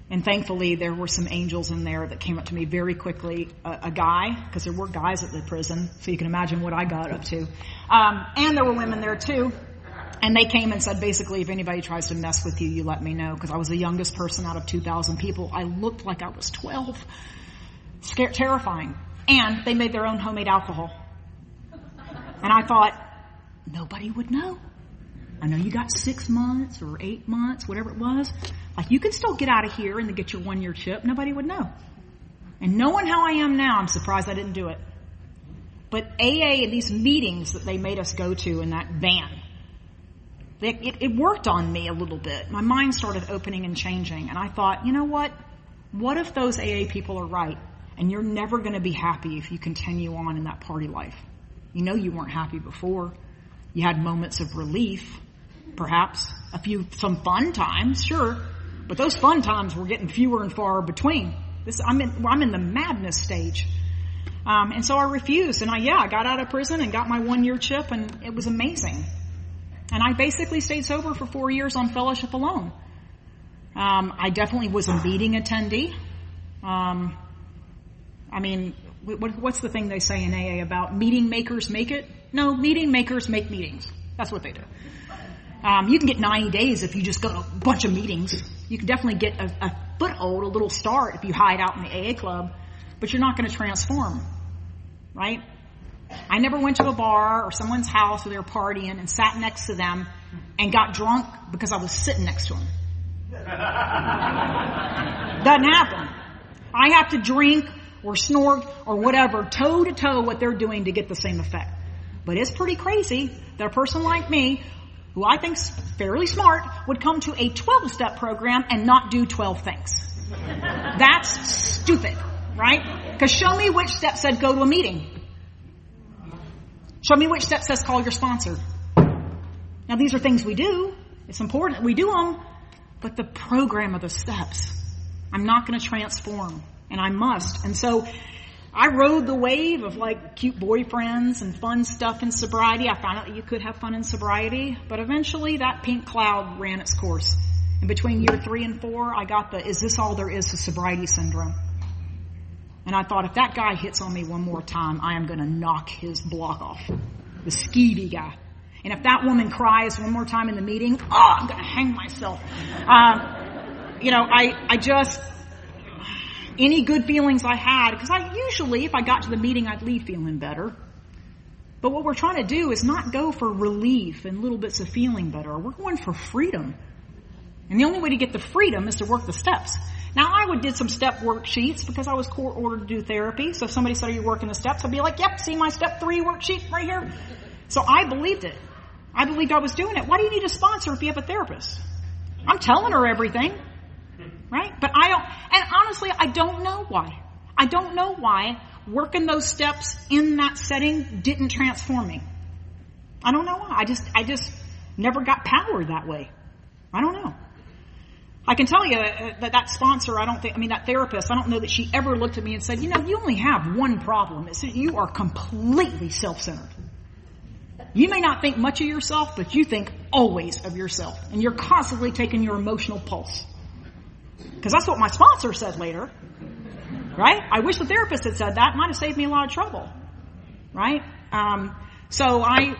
And thankfully, there were some angels in there that came up to me very quickly. A, a guy, because there were guys at the prison, so you can imagine what I got up to. Um, and there were women there too. And they came and said, basically, if anybody tries to mess with you, you let me know. Because I was the youngest person out of two thousand people. I looked like I was twelve. Scared, terrifying. And they made their own homemade alcohol. And I thought, nobody would know. I know you got six months or eight months, whatever it was. Like, you can still get out of here and get your one-year chip. Nobody would know. And knowing how I am now, I'm surprised I didn't do it. But A A and these meetings that they made us go to in that van, it, it, it worked on me a little bit. My mind started opening and changing. And I thought, you know what? What if those A A people are right? And you're never going to be happy if you continue on in that party life. You know you weren't happy before. You had moments of relief, perhaps. A few, some fun times, sure. But those fun times were getting fewer and far between. This, I'm in, I'm in the madness stage. Um, and so I refused. And I, yeah, I got out of prison and got my one-year chip, and it was amazing. And I basically stayed sober for four years on fellowship alone. Um, I definitely was a meeting attendee. Um, I mean, what, what's the thing they say in A A about meeting makers make it? No, meeting makers make meetings. That's what they do. Um, you can get ninety days if you just go to a bunch of meetings. You can definitely get a, a foothold, a little start if you hide out in the A A club, but you're not going to transform, right? I never went to a bar or someone's house where they were partying and sat next to them and got drunk because I was sitting next to them. Doesn't happen. I have to drink or snort or whatever, toe to toe what they're doing to get the same effect. But it's pretty crazy that a person like me, who I think's fairly smart, would come to a twelve-step program and not do twelve things. That's stupid, right? Because show me which step said go to a meeting. Show me which step says call your sponsor. Now, these are things we do. It's important that we do them. But the program of the steps, I'm not going to transform. And I must. And so I rode the wave of like cute boyfriends and fun stuff in sobriety. I found out that you could have fun in sobriety. But eventually that pink cloud ran its course. And between year three and four, I got the, is this all there is to sobriety syndrome? And I thought, if that guy hits on me one more time, I am going to knock his block off. The skeevy guy. And if that woman cries one more time in the meeting, oh, I'm going to hang myself. Um, you know, I, I just, any good feelings I had, because I usually, if I got to the meeting, I'd leave feeling better. But what we're trying to do is not go for relief and little bits of feeling better. We're going for freedom. And the only way to get the freedom is to work the steps. Now, I would did some step worksheets because I was court ordered to do therapy. So if somebody said, are you working the steps? I'd be like, yep, see my step three worksheet right here? So I believed it. I believed I was doing it. Why do you need a sponsor if you have a therapist? I'm telling her everything, right? But I don't, and honestly, I don't know why. I don't know why working those steps in that setting didn't transform me. I don't know why. I just, I just never got powered that way. I don't know. I can tell you that that sponsor, I don't think, I mean, that therapist, I don't know that she ever looked at me and said, you know, you only have one problem. It's that you are completely self-centered. You may not think much of yourself, but you think always of yourself. And you're constantly taking your emotional pulse. Because that's what my sponsor said later. Right? I wish the therapist had said that. It might have saved me a lot of trouble. Right? Um, so I,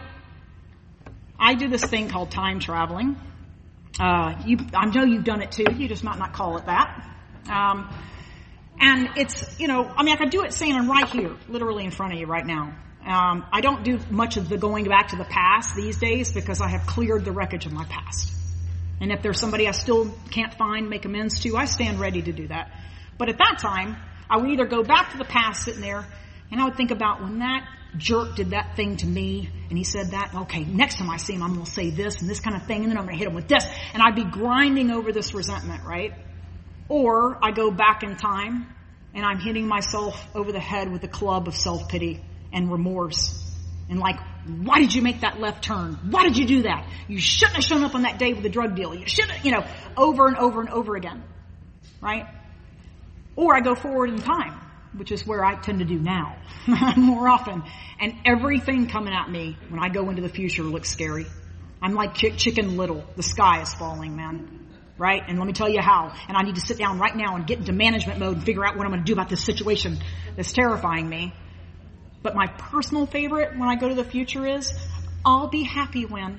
I do this thing called time traveling. Uh, you, I know you've done it too. You just might not call it that. Um, and it's, you know, I mean, I could do it standing right here, literally in front of you right now. Um, I don't do much of the going back to the past these days because I have cleared the wreckage of my past. And if there's somebody I still can't find, make amends to, I stand ready to do that. But at that time, I would either go back to the past sitting there, and I would think about when that jerk did that thing to me, and he said that, okay, next time I see him, I'm going to say this and this kind of thing, and then I'm going to hit him with this. And I'd be grinding over this resentment, right? Or I go back in time, and I'm hitting myself over the head with a club of self-pity and remorse. And like, why did you make that left turn? Why did you do that? You shouldn't have shown up on that day with the drug deal. You should have, you know, over and over and over again. Right? Or I go forward in time, which is where I tend to do now more often. And everything coming at me when I go into the future looks scary. I'm like Chicken Little. The sky is falling, man. right? And let me tell you how. And I need to sit down right now and get into management mode and figure out what I'm going to do about this situation that's terrifying me. But my personal favorite when I go to the future is, I'll be happy when.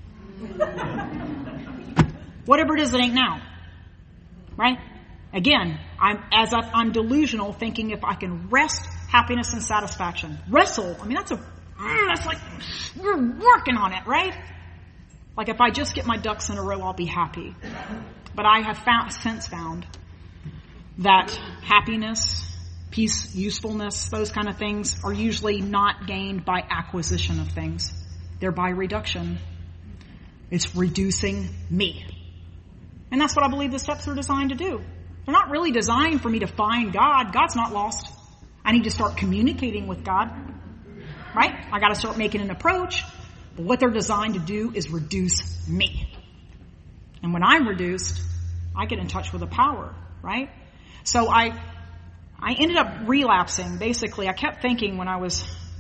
Whatever it is, it ain't now. Right? Again, I'm, as if I'm delusional, thinking if I can rest, happiness, and satisfaction. Wrestle. I mean, that's a, that's like, we're working on it, right? Like if I just get my ducks in a row, I'll be happy. But I have found, since found that happiness, peace, usefulness, those kind of things are usually not gained by acquisition of things. They're by reduction. It's reducing me. And that's what I believe the steps are designed to do. They're not really designed for me to find God. God's not lost. I need to start communicating with God. Right? I got to start making an approach. But what they're designed to do is reduce me. And when I'm reduced, I get in touch with the power. Right? So I, I ended up relapsing. Basically, I kept thinking when I was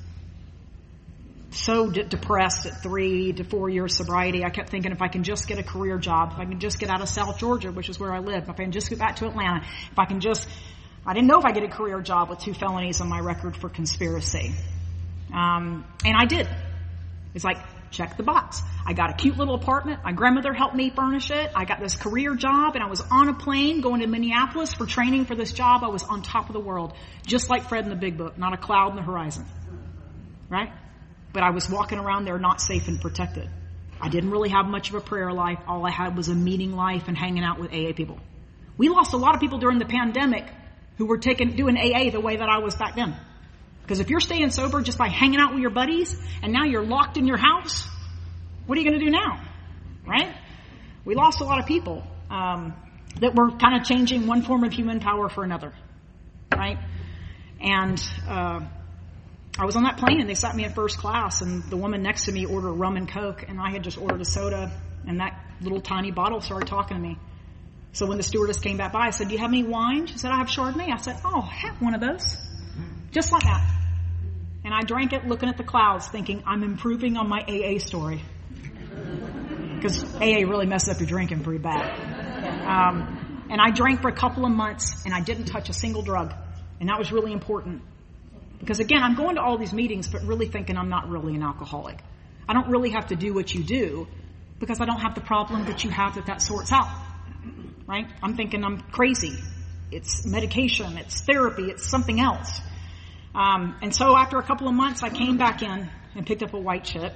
so de- depressed at three to four years sobriety, I kept thinking if I can just get a career job, if I can just get out of South Georgia, which is where I live, if I can just get back to Atlanta, if I can just, I didn't know if I get a career job with two felonies on my record for conspiracy. Um, and I did. It's like, check the box. I got a cute little apartment. My grandmother helped me furnish it. I got this career job and I was on a plane going to Minneapolis for training for this job. I was on top of the world, just like Fred in the Big Book, not a cloud in the horizon. Right? But I was walking around there not safe and protected. I didn't really have much of a prayer life. All I had was a meeting life and hanging out with A A people. We lost a lot of people during the pandemic who were taking, doing A A the way that I was back then. Because if you're staying sober just by hanging out with your buddies and now you're locked in your house, what are you going to do now? Right? We lost a lot of people um, that were kind of changing one form of human power for another. Right? And uh I was on that plane and they sat me in first class and the woman next to me ordered rum and Coke and I had just ordered a soda and that little tiny bottle started talking to me. So when the stewardess came back by, I said, do you have any wine? She said, I have Chardonnay. I said, oh, have one of those. Just like that. And I drank it looking at the clouds thinking I'm improving on my A A story. Because A A really messes up your drinking pretty bad. Um, and I drank for a couple of months and I didn't touch a single drug. And that was really important. Because again, I'm going to all these meetings, but really thinking I'm not really an alcoholic. I don't really have to do what you do because I don't have the problem that you have that that sorts out. Right? I'm thinking I'm crazy. It's medication. It's therapy. It's something else. Um, and so after a couple of months, I came back in and picked up a white chip.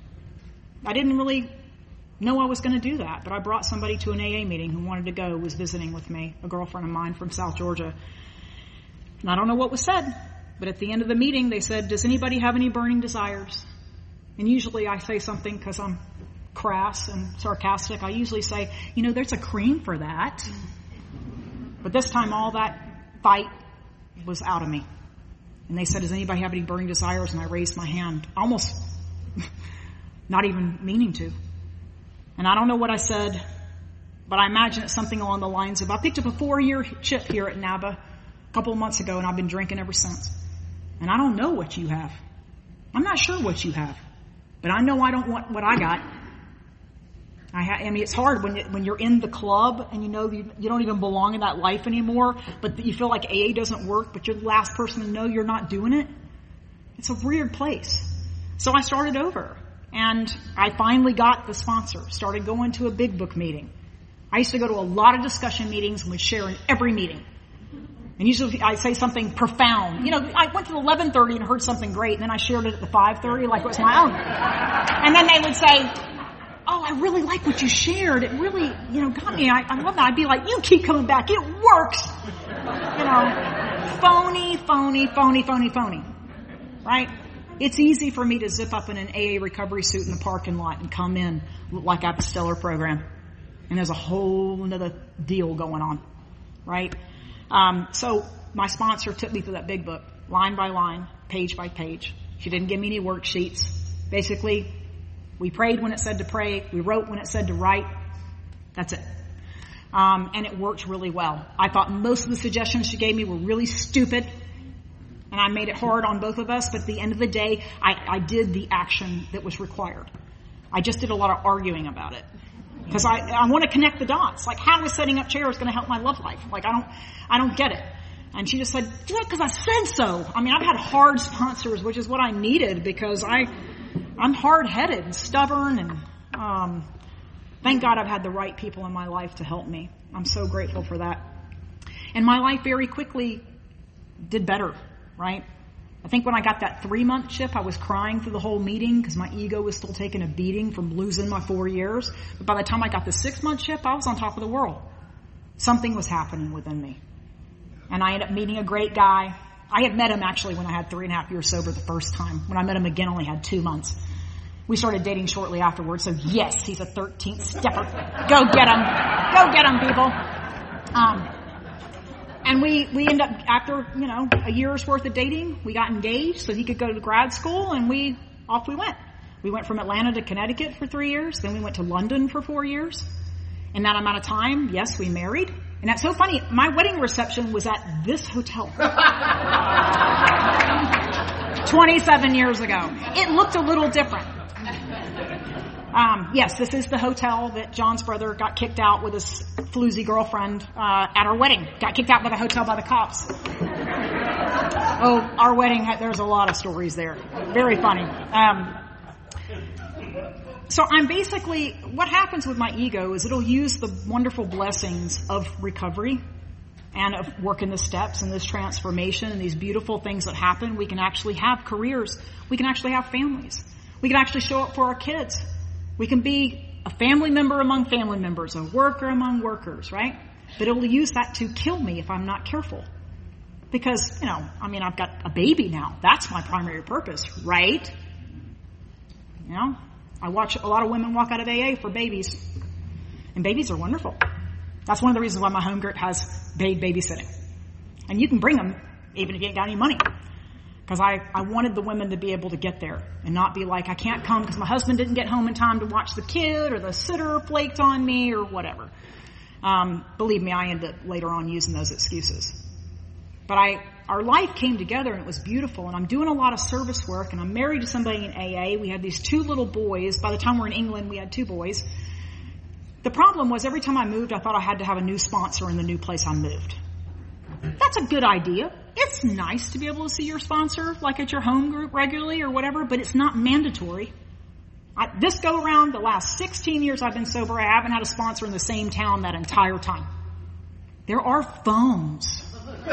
I didn't really know I was going to do that, but I brought somebody to an A A meeting who wanted to go, who was visiting with me, a girlfriend of mine from South Georgia. And I don't know what was said. But at the end of the meeting, they said, does anybody have any burning desires? And usually I say something because I'm crass and sarcastic. I usually say, you know, there's a cream for that. But this time all that fight was out of me. And they said, does anybody have any burning desires? And I raised my hand, almost not even meaning to. And I don't know what I said, but I imagine it's something along the lines of, I picked up a four-year chip here at N A B A a couple of months ago, and I've been drinking ever since. And I don't know what you have. I'm not sure what you have. But I know I don't want what I got. I, ha- I mean, it's hard when, it, when you're in the club and you know you, you don't even belong in that life anymore, but you feel like A A doesn't work, but you're the last person to know you're not doing it. It's a weird place. So I started over. And I finally got the sponsor, started going to a big book meeting. I used to go to a lot of discussion meetings and would share in every meeting. And usually I say something profound. You know, I went to eleven thirty and heard something great, and then I shared it at the five thirty like it was my own. And then they would say, oh, I really like what you shared. It really, you know, got me. I, I love that. I'd be like, you keep coming back. It works. You know, phony, phony, phony, phony, phony. Right? It's easy for me to zip up in an A A recovery suit in the parking lot and come in like I have a stellar program. And there's a whole another deal going on. Right? Um, so my sponsor took me through that big book, line by line, page by page. She didn't give me any worksheets. Basically, we prayed when it said to pray. We wrote when it said to write. That's it. Um, and it worked really well. I thought most of the suggestions she gave me were really stupid. And I made it hard on both of us. But at the end of the day, I, I did the action that was required. I just did a lot of arguing about it. Because I, I want to connect the dots. Like, how is setting up chairs going to help my love life? Like, I don't, I don't get it. And she just said, do it because I said so. I mean, I've had hard sponsors, which is what I needed because I, I'm hard-headed and stubborn, and um, thank God I've had the right people in my life to help me. I'm so grateful for that. And my life very quickly did better, right? I think when I got that three-month chip, I was crying through the whole meeting because my ego was still taking a beating from losing my four years. But by the time I got the six-month chip, I was on top of the world. Something was happening within me. And I ended up meeting a great guy. I had met him actually when I had three and a half years sober the first time. When I met him again, I only had two months. We started dating shortly afterwards. So yes, he's a thirteenth stepper. Go get him. Go get him, people. Um, and we, we ended up, after, you know, a year's worth of dating, we got engaged so he could go to grad school, and we, off we went. We went from Atlanta to Connecticut for three years. Then we went to London for four years. In that amount of time, yes, we married. And that's so funny. My wedding reception was at this hotel. twenty-seven years ago. It looked a little different. Um, yes, this is the hotel that John's brother got kicked out with his floozy girlfriend uh, at our wedding. Got kicked out by the hotel by the cops. Oh, our wedding, had, there's a lot of stories there. Very funny. Um, so I'm basically, what happens with my ego is it'll use the wonderful blessings of recovery and of working the steps and this transformation and these beautiful things that happen. We can actually have careers. We can actually have families. We can actually show up for our kids. We can be a family member among family members, a worker among workers, right? But it will use that to kill me if I'm not careful. Because, you know, I mean, I've got a baby now. That's my primary purpose, right? You know, I watch a lot of women walk out of A A for babies. And babies are wonderful. That's one of the reasons why my home group has paid babysitting. And you can bring them even if you ain't got any money. Because I, I wanted the women to be able to get there and not be like, I can't come because my husband didn't get home in time to watch the kid, or the sitter flaked on me, or whatever. Um, believe me, I ended up later on using those excuses. But I, our life came together and it was beautiful, and I'm doing a lot of service work, and I'm married to somebody in A A. We had these two little boys. By the time we're in England, we had two boys. The problem was every time I moved, I thought I had to have a new sponsor in the new place I moved. That's a good idea. It's nice to be able to see your sponsor, like at your home group regularly or whatever, but it's not mandatory. I, this go around, the last sixteen years I've been sober, I haven't had a sponsor in the same town that entire time. There are phones.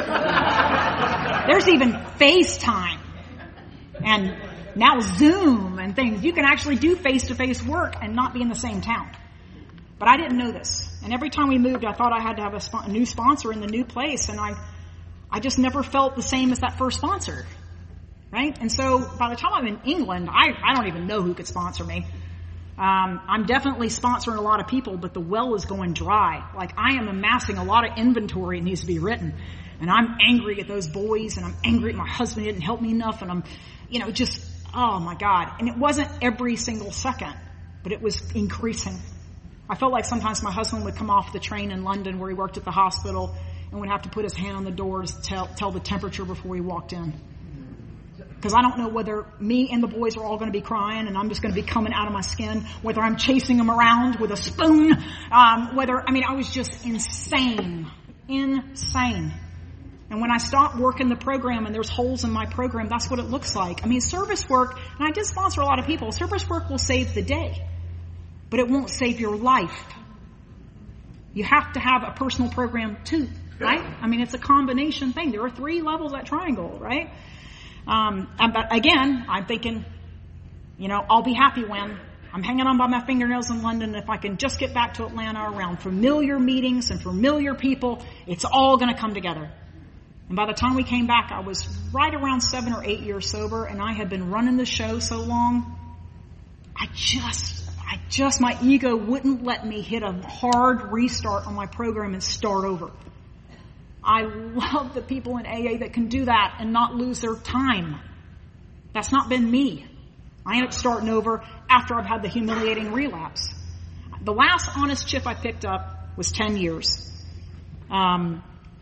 There's even FaceTime. And now Zoom and things. You can actually do face-to-face work and not be in the same town. But I didn't know this. And every time we moved, I thought I had to have a, sp- a new sponsor in the new place. And I, I just never felt the same as that first sponsor. Right? And so by the time I'm in England, I, I don't even know who could sponsor me. Um, I'm definitely sponsoring a lot of people, but the well is going dry. Like, I am amassing a lot of inventory that needs to be written. And I'm angry at those boys, and I'm angry at my husband. He didn't help me enough. And I'm, you know, just, oh my God. And it wasn't every single second, but it was increasing. I felt like sometimes my husband would come off the train in London where he worked at the hospital and would have to put his hand on the door to tell, tell the temperature before he walked in. Because I don't know whether me and the boys are all going to be crying and I'm just going to be coming out of my skin, whether I'm chasing them around with a spoon, um, whether, I mean, I was just insane, insane. And when I stop working the program and there's holes in my program, that's what it looks like. I mean, service work, and I did sponsor a lot of people, service work will save the day. But it won't save your life. You have to have a personal program too, right? I mean, it's a combination thing. There are three levels at Triangle, right? Um, but again, I'm thinking, you know, I'll be happy when I'm hanging on by my fingernails in London. If I can just get back to Atlanta around familiar meetings and familiar people, it's all going to come together. And by the time we came back, I was right around seven or eight years sober, and I had been running the show so long, I just... I just, my ego wouldn't let me hit a hard restart on my program and start over. I love the people in A A that can do that and not lose their time. That's not been me. I ended up starting over after I've had the humiliating relapse. The last honest chip I picked up was ten years. Um,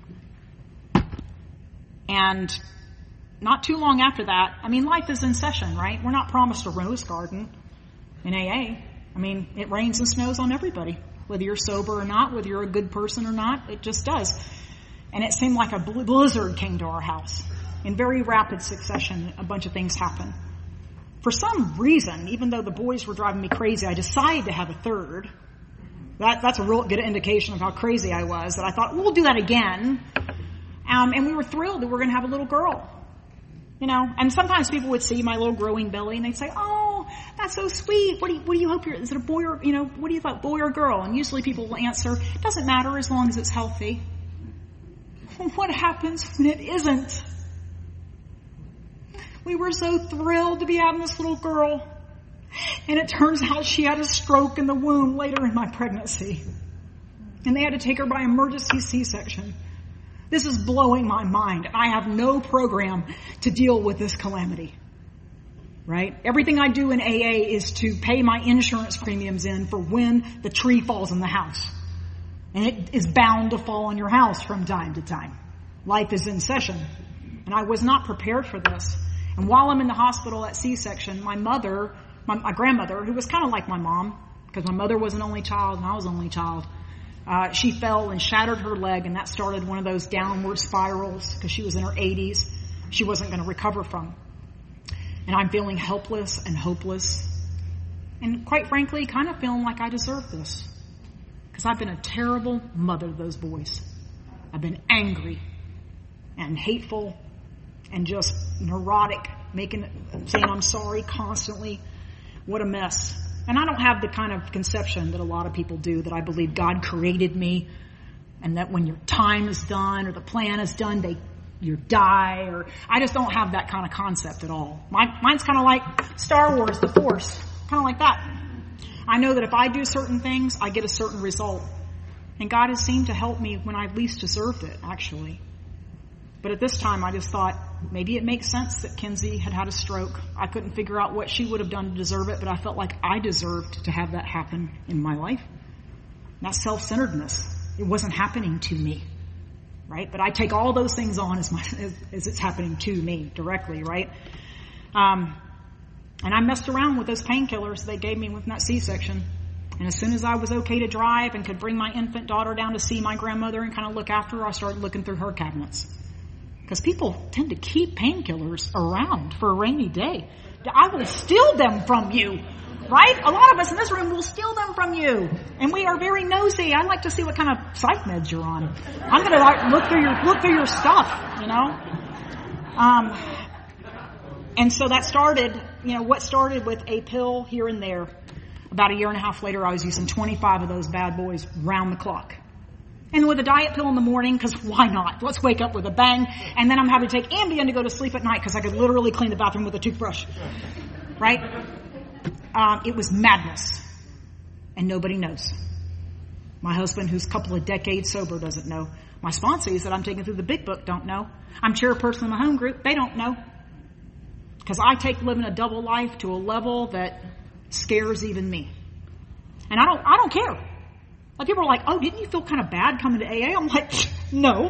and not too long after that, I mean, life is in session, right? We're not promised a rose garden in A A. I mean, it rains and snows on everybody, whether you're sober or not, whether you're a good person or not. It just does. And it seemed like a blizzard came to our house. In very rapid succession, a bunch of things happened. For some reason, even though the boys were driving me crazy, I decided to have a third. That, that's a real good indication of how crazy I was, that I thought, we'll do that again. Um, and we were thrilled that we were going to have a little girl. You know, and sometimes people would see my little growing belly and they'd say, oh, that's so sweet. What do you, what do you hope you're, is it a boy or, you know, what do you thought, boy or girl? And usually people will answer, it doesn't matter as long as it's healthy. What happens when it isn't? We were so thrilled to be having this little girl. And it turns out she had a stroke in the womb later in my pregnancy. And they had to take her by emergency C-section. This is blowing my mind. I have no program to deal with this calamity. Right? Everything I do in A A is to pay my insurance premiums in for when the tree falls in the house. And it is bound to fall on your house from time to time. Life is in session. And I was not prepared for this. And while I'm in the hospital at C-section, my mother, my, my grandmother, who was kind of like my mom, because my mother was an only child and I was an only child, Uh, she fell and shattered her leg, and that started one of those downward spirals because she was in her eighties. She wasn't going to recover from. And I'm feeling helpless and hopeless. And quite frankly, kind of feeling like I deserve this. Because I've been a terrible mother to those boys. I've been angry and hateful and just neurotic, making, saying I'm sorry constantly. What a mess. And I don't have the kind of conception that a lot of people do, that I believe God created me and that when your time is done or the plan is done, they you die. Or I just don't have that kind of concept at all. My, mine's kind of like Star Wars, the Force, kind of like that. I know that if I do certain things, I get a certain result. And God has seemed to help me when I least deserved it, actually. But at this time, I just thought, maybe it makes sense that Kinsey had had a stroke. I couldn't figure out what she would have done to deserve it, but I felt like I deserved to have that happen in my life. And that's self-centeredness. It wasn't happening to me, right? But I take all those things on as, my, as, as it's happening to me directly, right? Um, and I messed around with those painkillers they gave me with that C-section. And as soon as I was okay to drive and could bring my infant daughter down to see my grandmother and kind of look after her, I started looking through her cabinets. Because people tend to keep painkillers around for a rainy day. I will steal them from you, right? A lot of us in this room will steal them from you. And we are very nosy. I like to see what kind of psych meds you're on. I'm going to like look through your, look through your stuff, you know? Um, and so that started, you know, what started with a pill here and there. About a year and a half later, I was using twenty-five of those bad boys round the clock. And with a diet pill in the morning, because why not? Let's wake up with a bang. And then I'm having to take Ambien to go to sleep at night because I could literally clean the bathroom with a toothbrush. Right? Um, it was madness. And nobody knows. My husband, who's a couple of decades sober, doesn't know. My sponsees that I'm taking through the big book don't know. I'm chairperson of my home group. They don't know. Because I take living a double life to a level that scares even me. And I don't, I don't care. Like people are like, oh, didn't you feel kind of bad coming to A A? I'm like, no.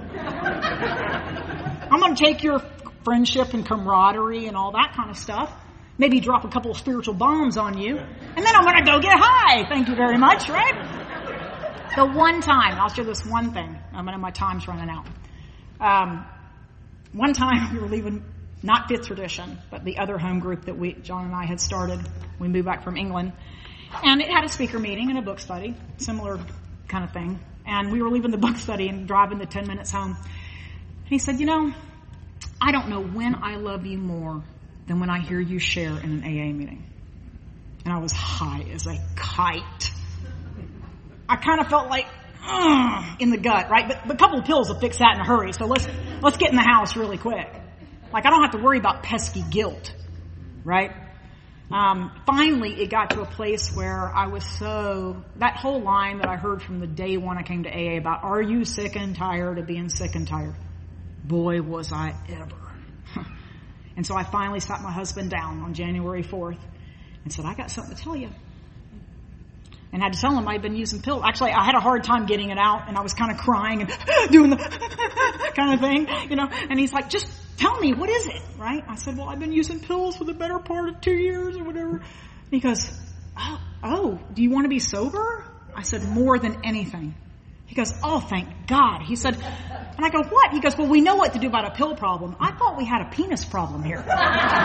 I'm going to take your friendship and camaraderie and all that kind of stuff. Maybe drop a couple of spiritual bombs on you. And then I'm going to go get high. Thank you very much, right? The one time, I'll share this one thing. I mean, my time's running out. Um, one time we were leaving, not Fifth Tradition, but the other home group that we, John and I had started. We moved back from England. And it had a speaker meeting and a book study, similar kind of thing. And we were leaving the book study and driving the ten minutes home. And he said, you know, I don't know when I love you more than when I hear you share in an A A meeting. And I was high as a kite. I kind of felt like, ugh, in the gut, right? But, but a couple of pills will fix that in a hurry. So let's, let's get in the house really quick. Like I don't have to worry about pesky guilt, right? Um, finally, it got to a place where I was so, that whole line that I heard from the day one I came to A A about, are you sick and tired of being sick and tired? Boy, was I ever. And so I finally sat my husband down on January fourth and said, I got something to tell you. And I had to tell him I'd been using pills. Actually, I had a hard time getting it out, and I was kind of crying and doing the kind of thing, you know. And he's like, just tell me, what is it, right? I said, well, I've been using pills for the better part of two years or whatever. And he goes, oh, oh, do you want to be sober? I said, more than anything. He goes, oh, thank God. He said, and I go, what? He goes, well, we know what to do about a pill problem. I thought we had a penis problem here. He thought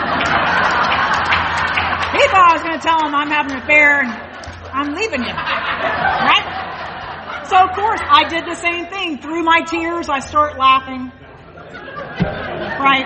I was going to tell him I'm having an affair and I'm leaving him. Right? So, of course, I did the same thing. Through my tears, I start laughing. Right?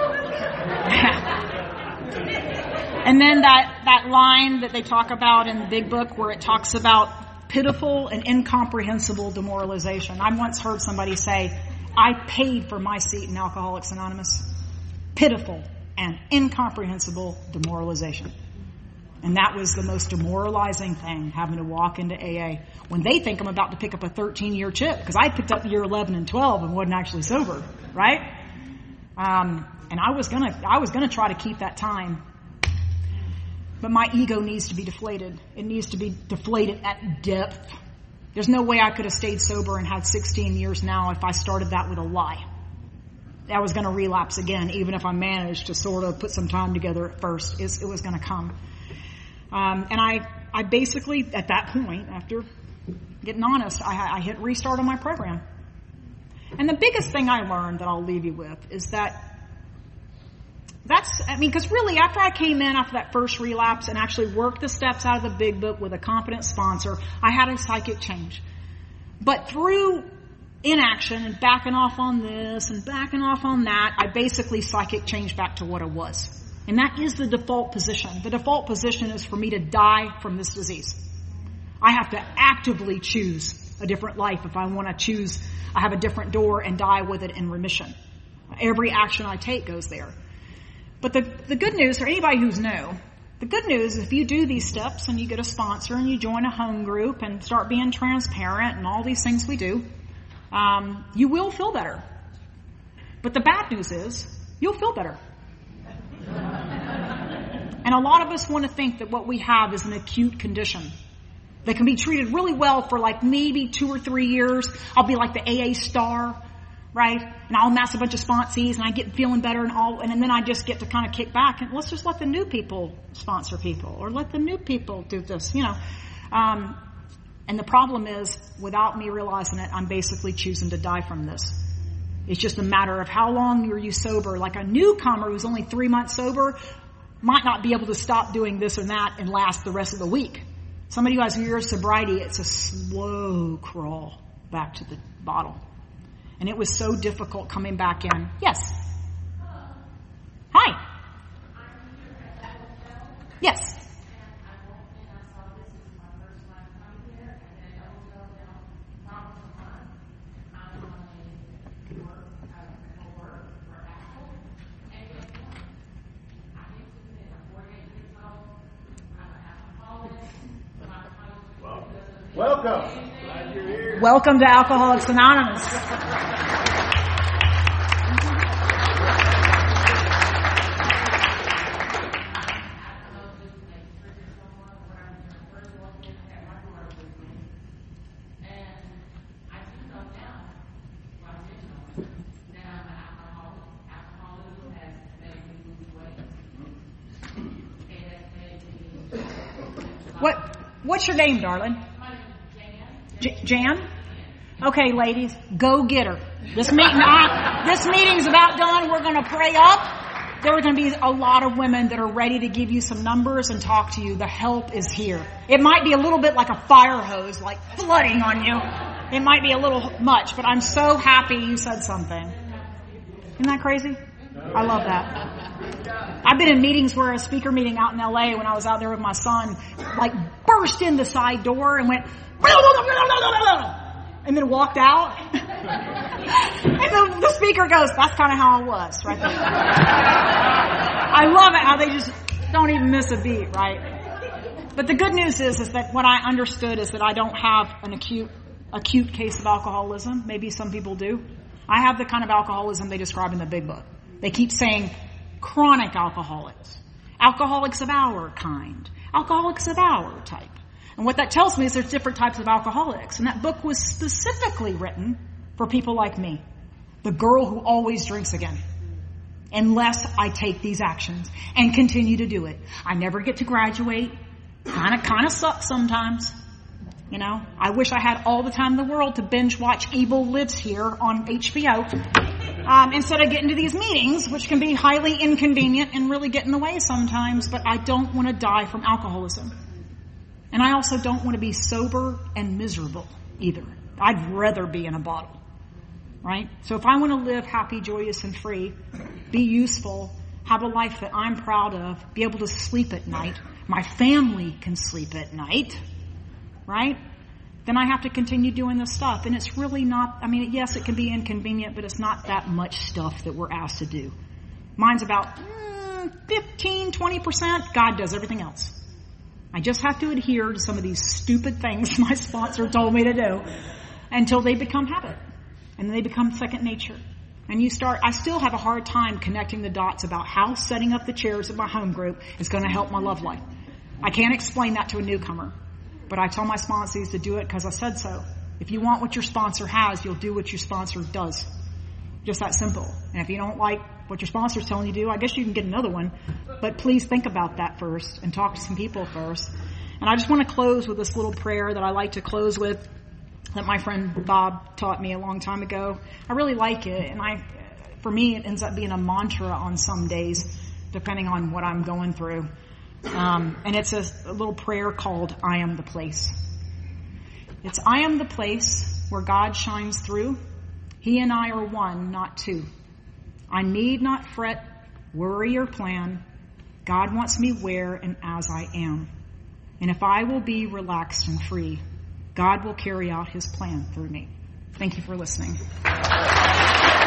And then that, that line that they talk about in the Big Book where it talks about pitiful and incomprehensible demoralization. I once heard somebody say, I paid for my seat in Alcoholics Anonymous. Pitiful and incomprehensible demoralization. And that was the most demoralizing thing, having to walk into A A when they think I'm about to pick up a thirteen-year chip, because I picked up year eleven and twelve and wasn't actually sober, right? Um, and I was gonna, I was gonna try to keep that time. But my ego needs to be deflated. It needs to be deflated at depth. There's no way I could have stayed sober and had sixteen years now if I started that with a lie. I was going to relapse again, even if I managed to sort of put some time together at first. It was going to come. Um, and I, I basically, at that point, after getting honest, I, I hit restart on my program. And the biggest thing I learned that I'll leave you with is that That's, I mean, because really after I came in after that first relapse and actually worked the steps out of the Big Book with a competent sponsor, I had a psychic change. But through inaction and backing off on this and backing off on that, I basically psychic changed back to what I was. And that is the default position. The default position is for me to die from this disease. I have to actively choose a different life if I want to choose, I have a different door and die with it in remission. Every action I take goes there. But the, the good news for anybody who's new, the good news is if you do these steps and you get a sponsor and you join a home group and start being transparent and all these things we do, um, you will feel better. But the bad news is you'll feel better. And a lot of us want to think that what we have is an acute condition that can be treated really well for like maybe two or three years. I'll be like the A A star. Right? And I'll amass a bunch of sponsees and I get feeling better and all, and then I just get to kind of kick back and let's just let the new people sponsor people or let the new people do this, you know. Um, and the problem is, without me realizing it, I'm basically choosing to die from this. It's just a matter of how long were you sober. Like a newcomer who's only three months sober might not be able to stop doing this and that and last the rest of the week. Somebody who has a year of sobriety, it's a slow crawl back to the bottle. And it was so difficult coming back in. Yes. Hi. Yes. Welcome. Glad you're here. Welcome to Alcoholics Anonymous. What? What's your name, darling? J- Jan? Okay, ladies, go get her. This meeting, I, this meeting's about done. We're going to pray up. There are going to be a lot of women that are ready to give you some numbers and talk to you. The help is here. It might be a little bit like a fire hose, like flooding on you. It might be a little much, but I'm so happy you said something. Isn't that crazy? I love that. I've been in meetings where a speaker meeting out in L A when I was out there with my son, like burst in the side door and went, and then walked out. And the, the speaker goes, that's kind of how I was right there. I love it how they just don't even miss a beat, right? But the good news is, is that what I understood is that I don't have an acute, acute case of alcoholism. Maybe some people do. I have the kind of alcoholism they describe in the Big Book. They keep saying chronic alcoholics, alcoholics of our kind, alcoholics of our type. And what that tells me is there's different types of alcoholics. And that book was specifically written for people like me, the girl who always drinks again, unless I take these actions and continue to do it. I never get to graduate. Kind of, kind of sucks sometimes. You know, I wish I had all the time in the world to binge watch Evil Lives Here on H B O um, instead of getting to these meetings, which can be highly inconvenient and really get in the way sometimes. But I don't want to die from alcoholism. And I also don't want to be sober and miserable either. I'd rather be in a bottle. Right? So if I want to live happy, joyous, and free, be useful, have a life that I'm proud of, be able to sleep at night, my family can sleep at night, right? Then I have to continue doing this stuff. And it's really not, I mean, yes, it can be inconvenient, but it's not that much stuff that we're asked to do. Mine's about mm, fifteen, twenty percent. God does everything else. I just have to adhere to some of these stupid things my sponsor told me to do until they become habit. And then they become second nature. And you start, I still have a hard time connecting the dots about how setting up the chairs at my home group is going to help my love life. I can't explain that to a newcomer. But I tell my sponsors to do it because I said so. If you want what your sponsor has, you'll do what your sponsor does. Just that simple. And if you don't like what your sponsor's telling you to do, I guess you can get another one. But please think about that first and talk to some people first. And I just want to close with this little prayer that I like to close with that my friend Bob taught me a long time ago. I really like it. And I, for me, it ends up being a mantra on some days, depending on what I'm going through. Um, and it's a, a little prayer called I Am the Place. It's I am the place where God shines through. He and I are one, not two. I need not fret, worry, or plan. God wants me where and as I am. And if I will be relaxed and free, God will carry out his plan through me. Thank you for listening.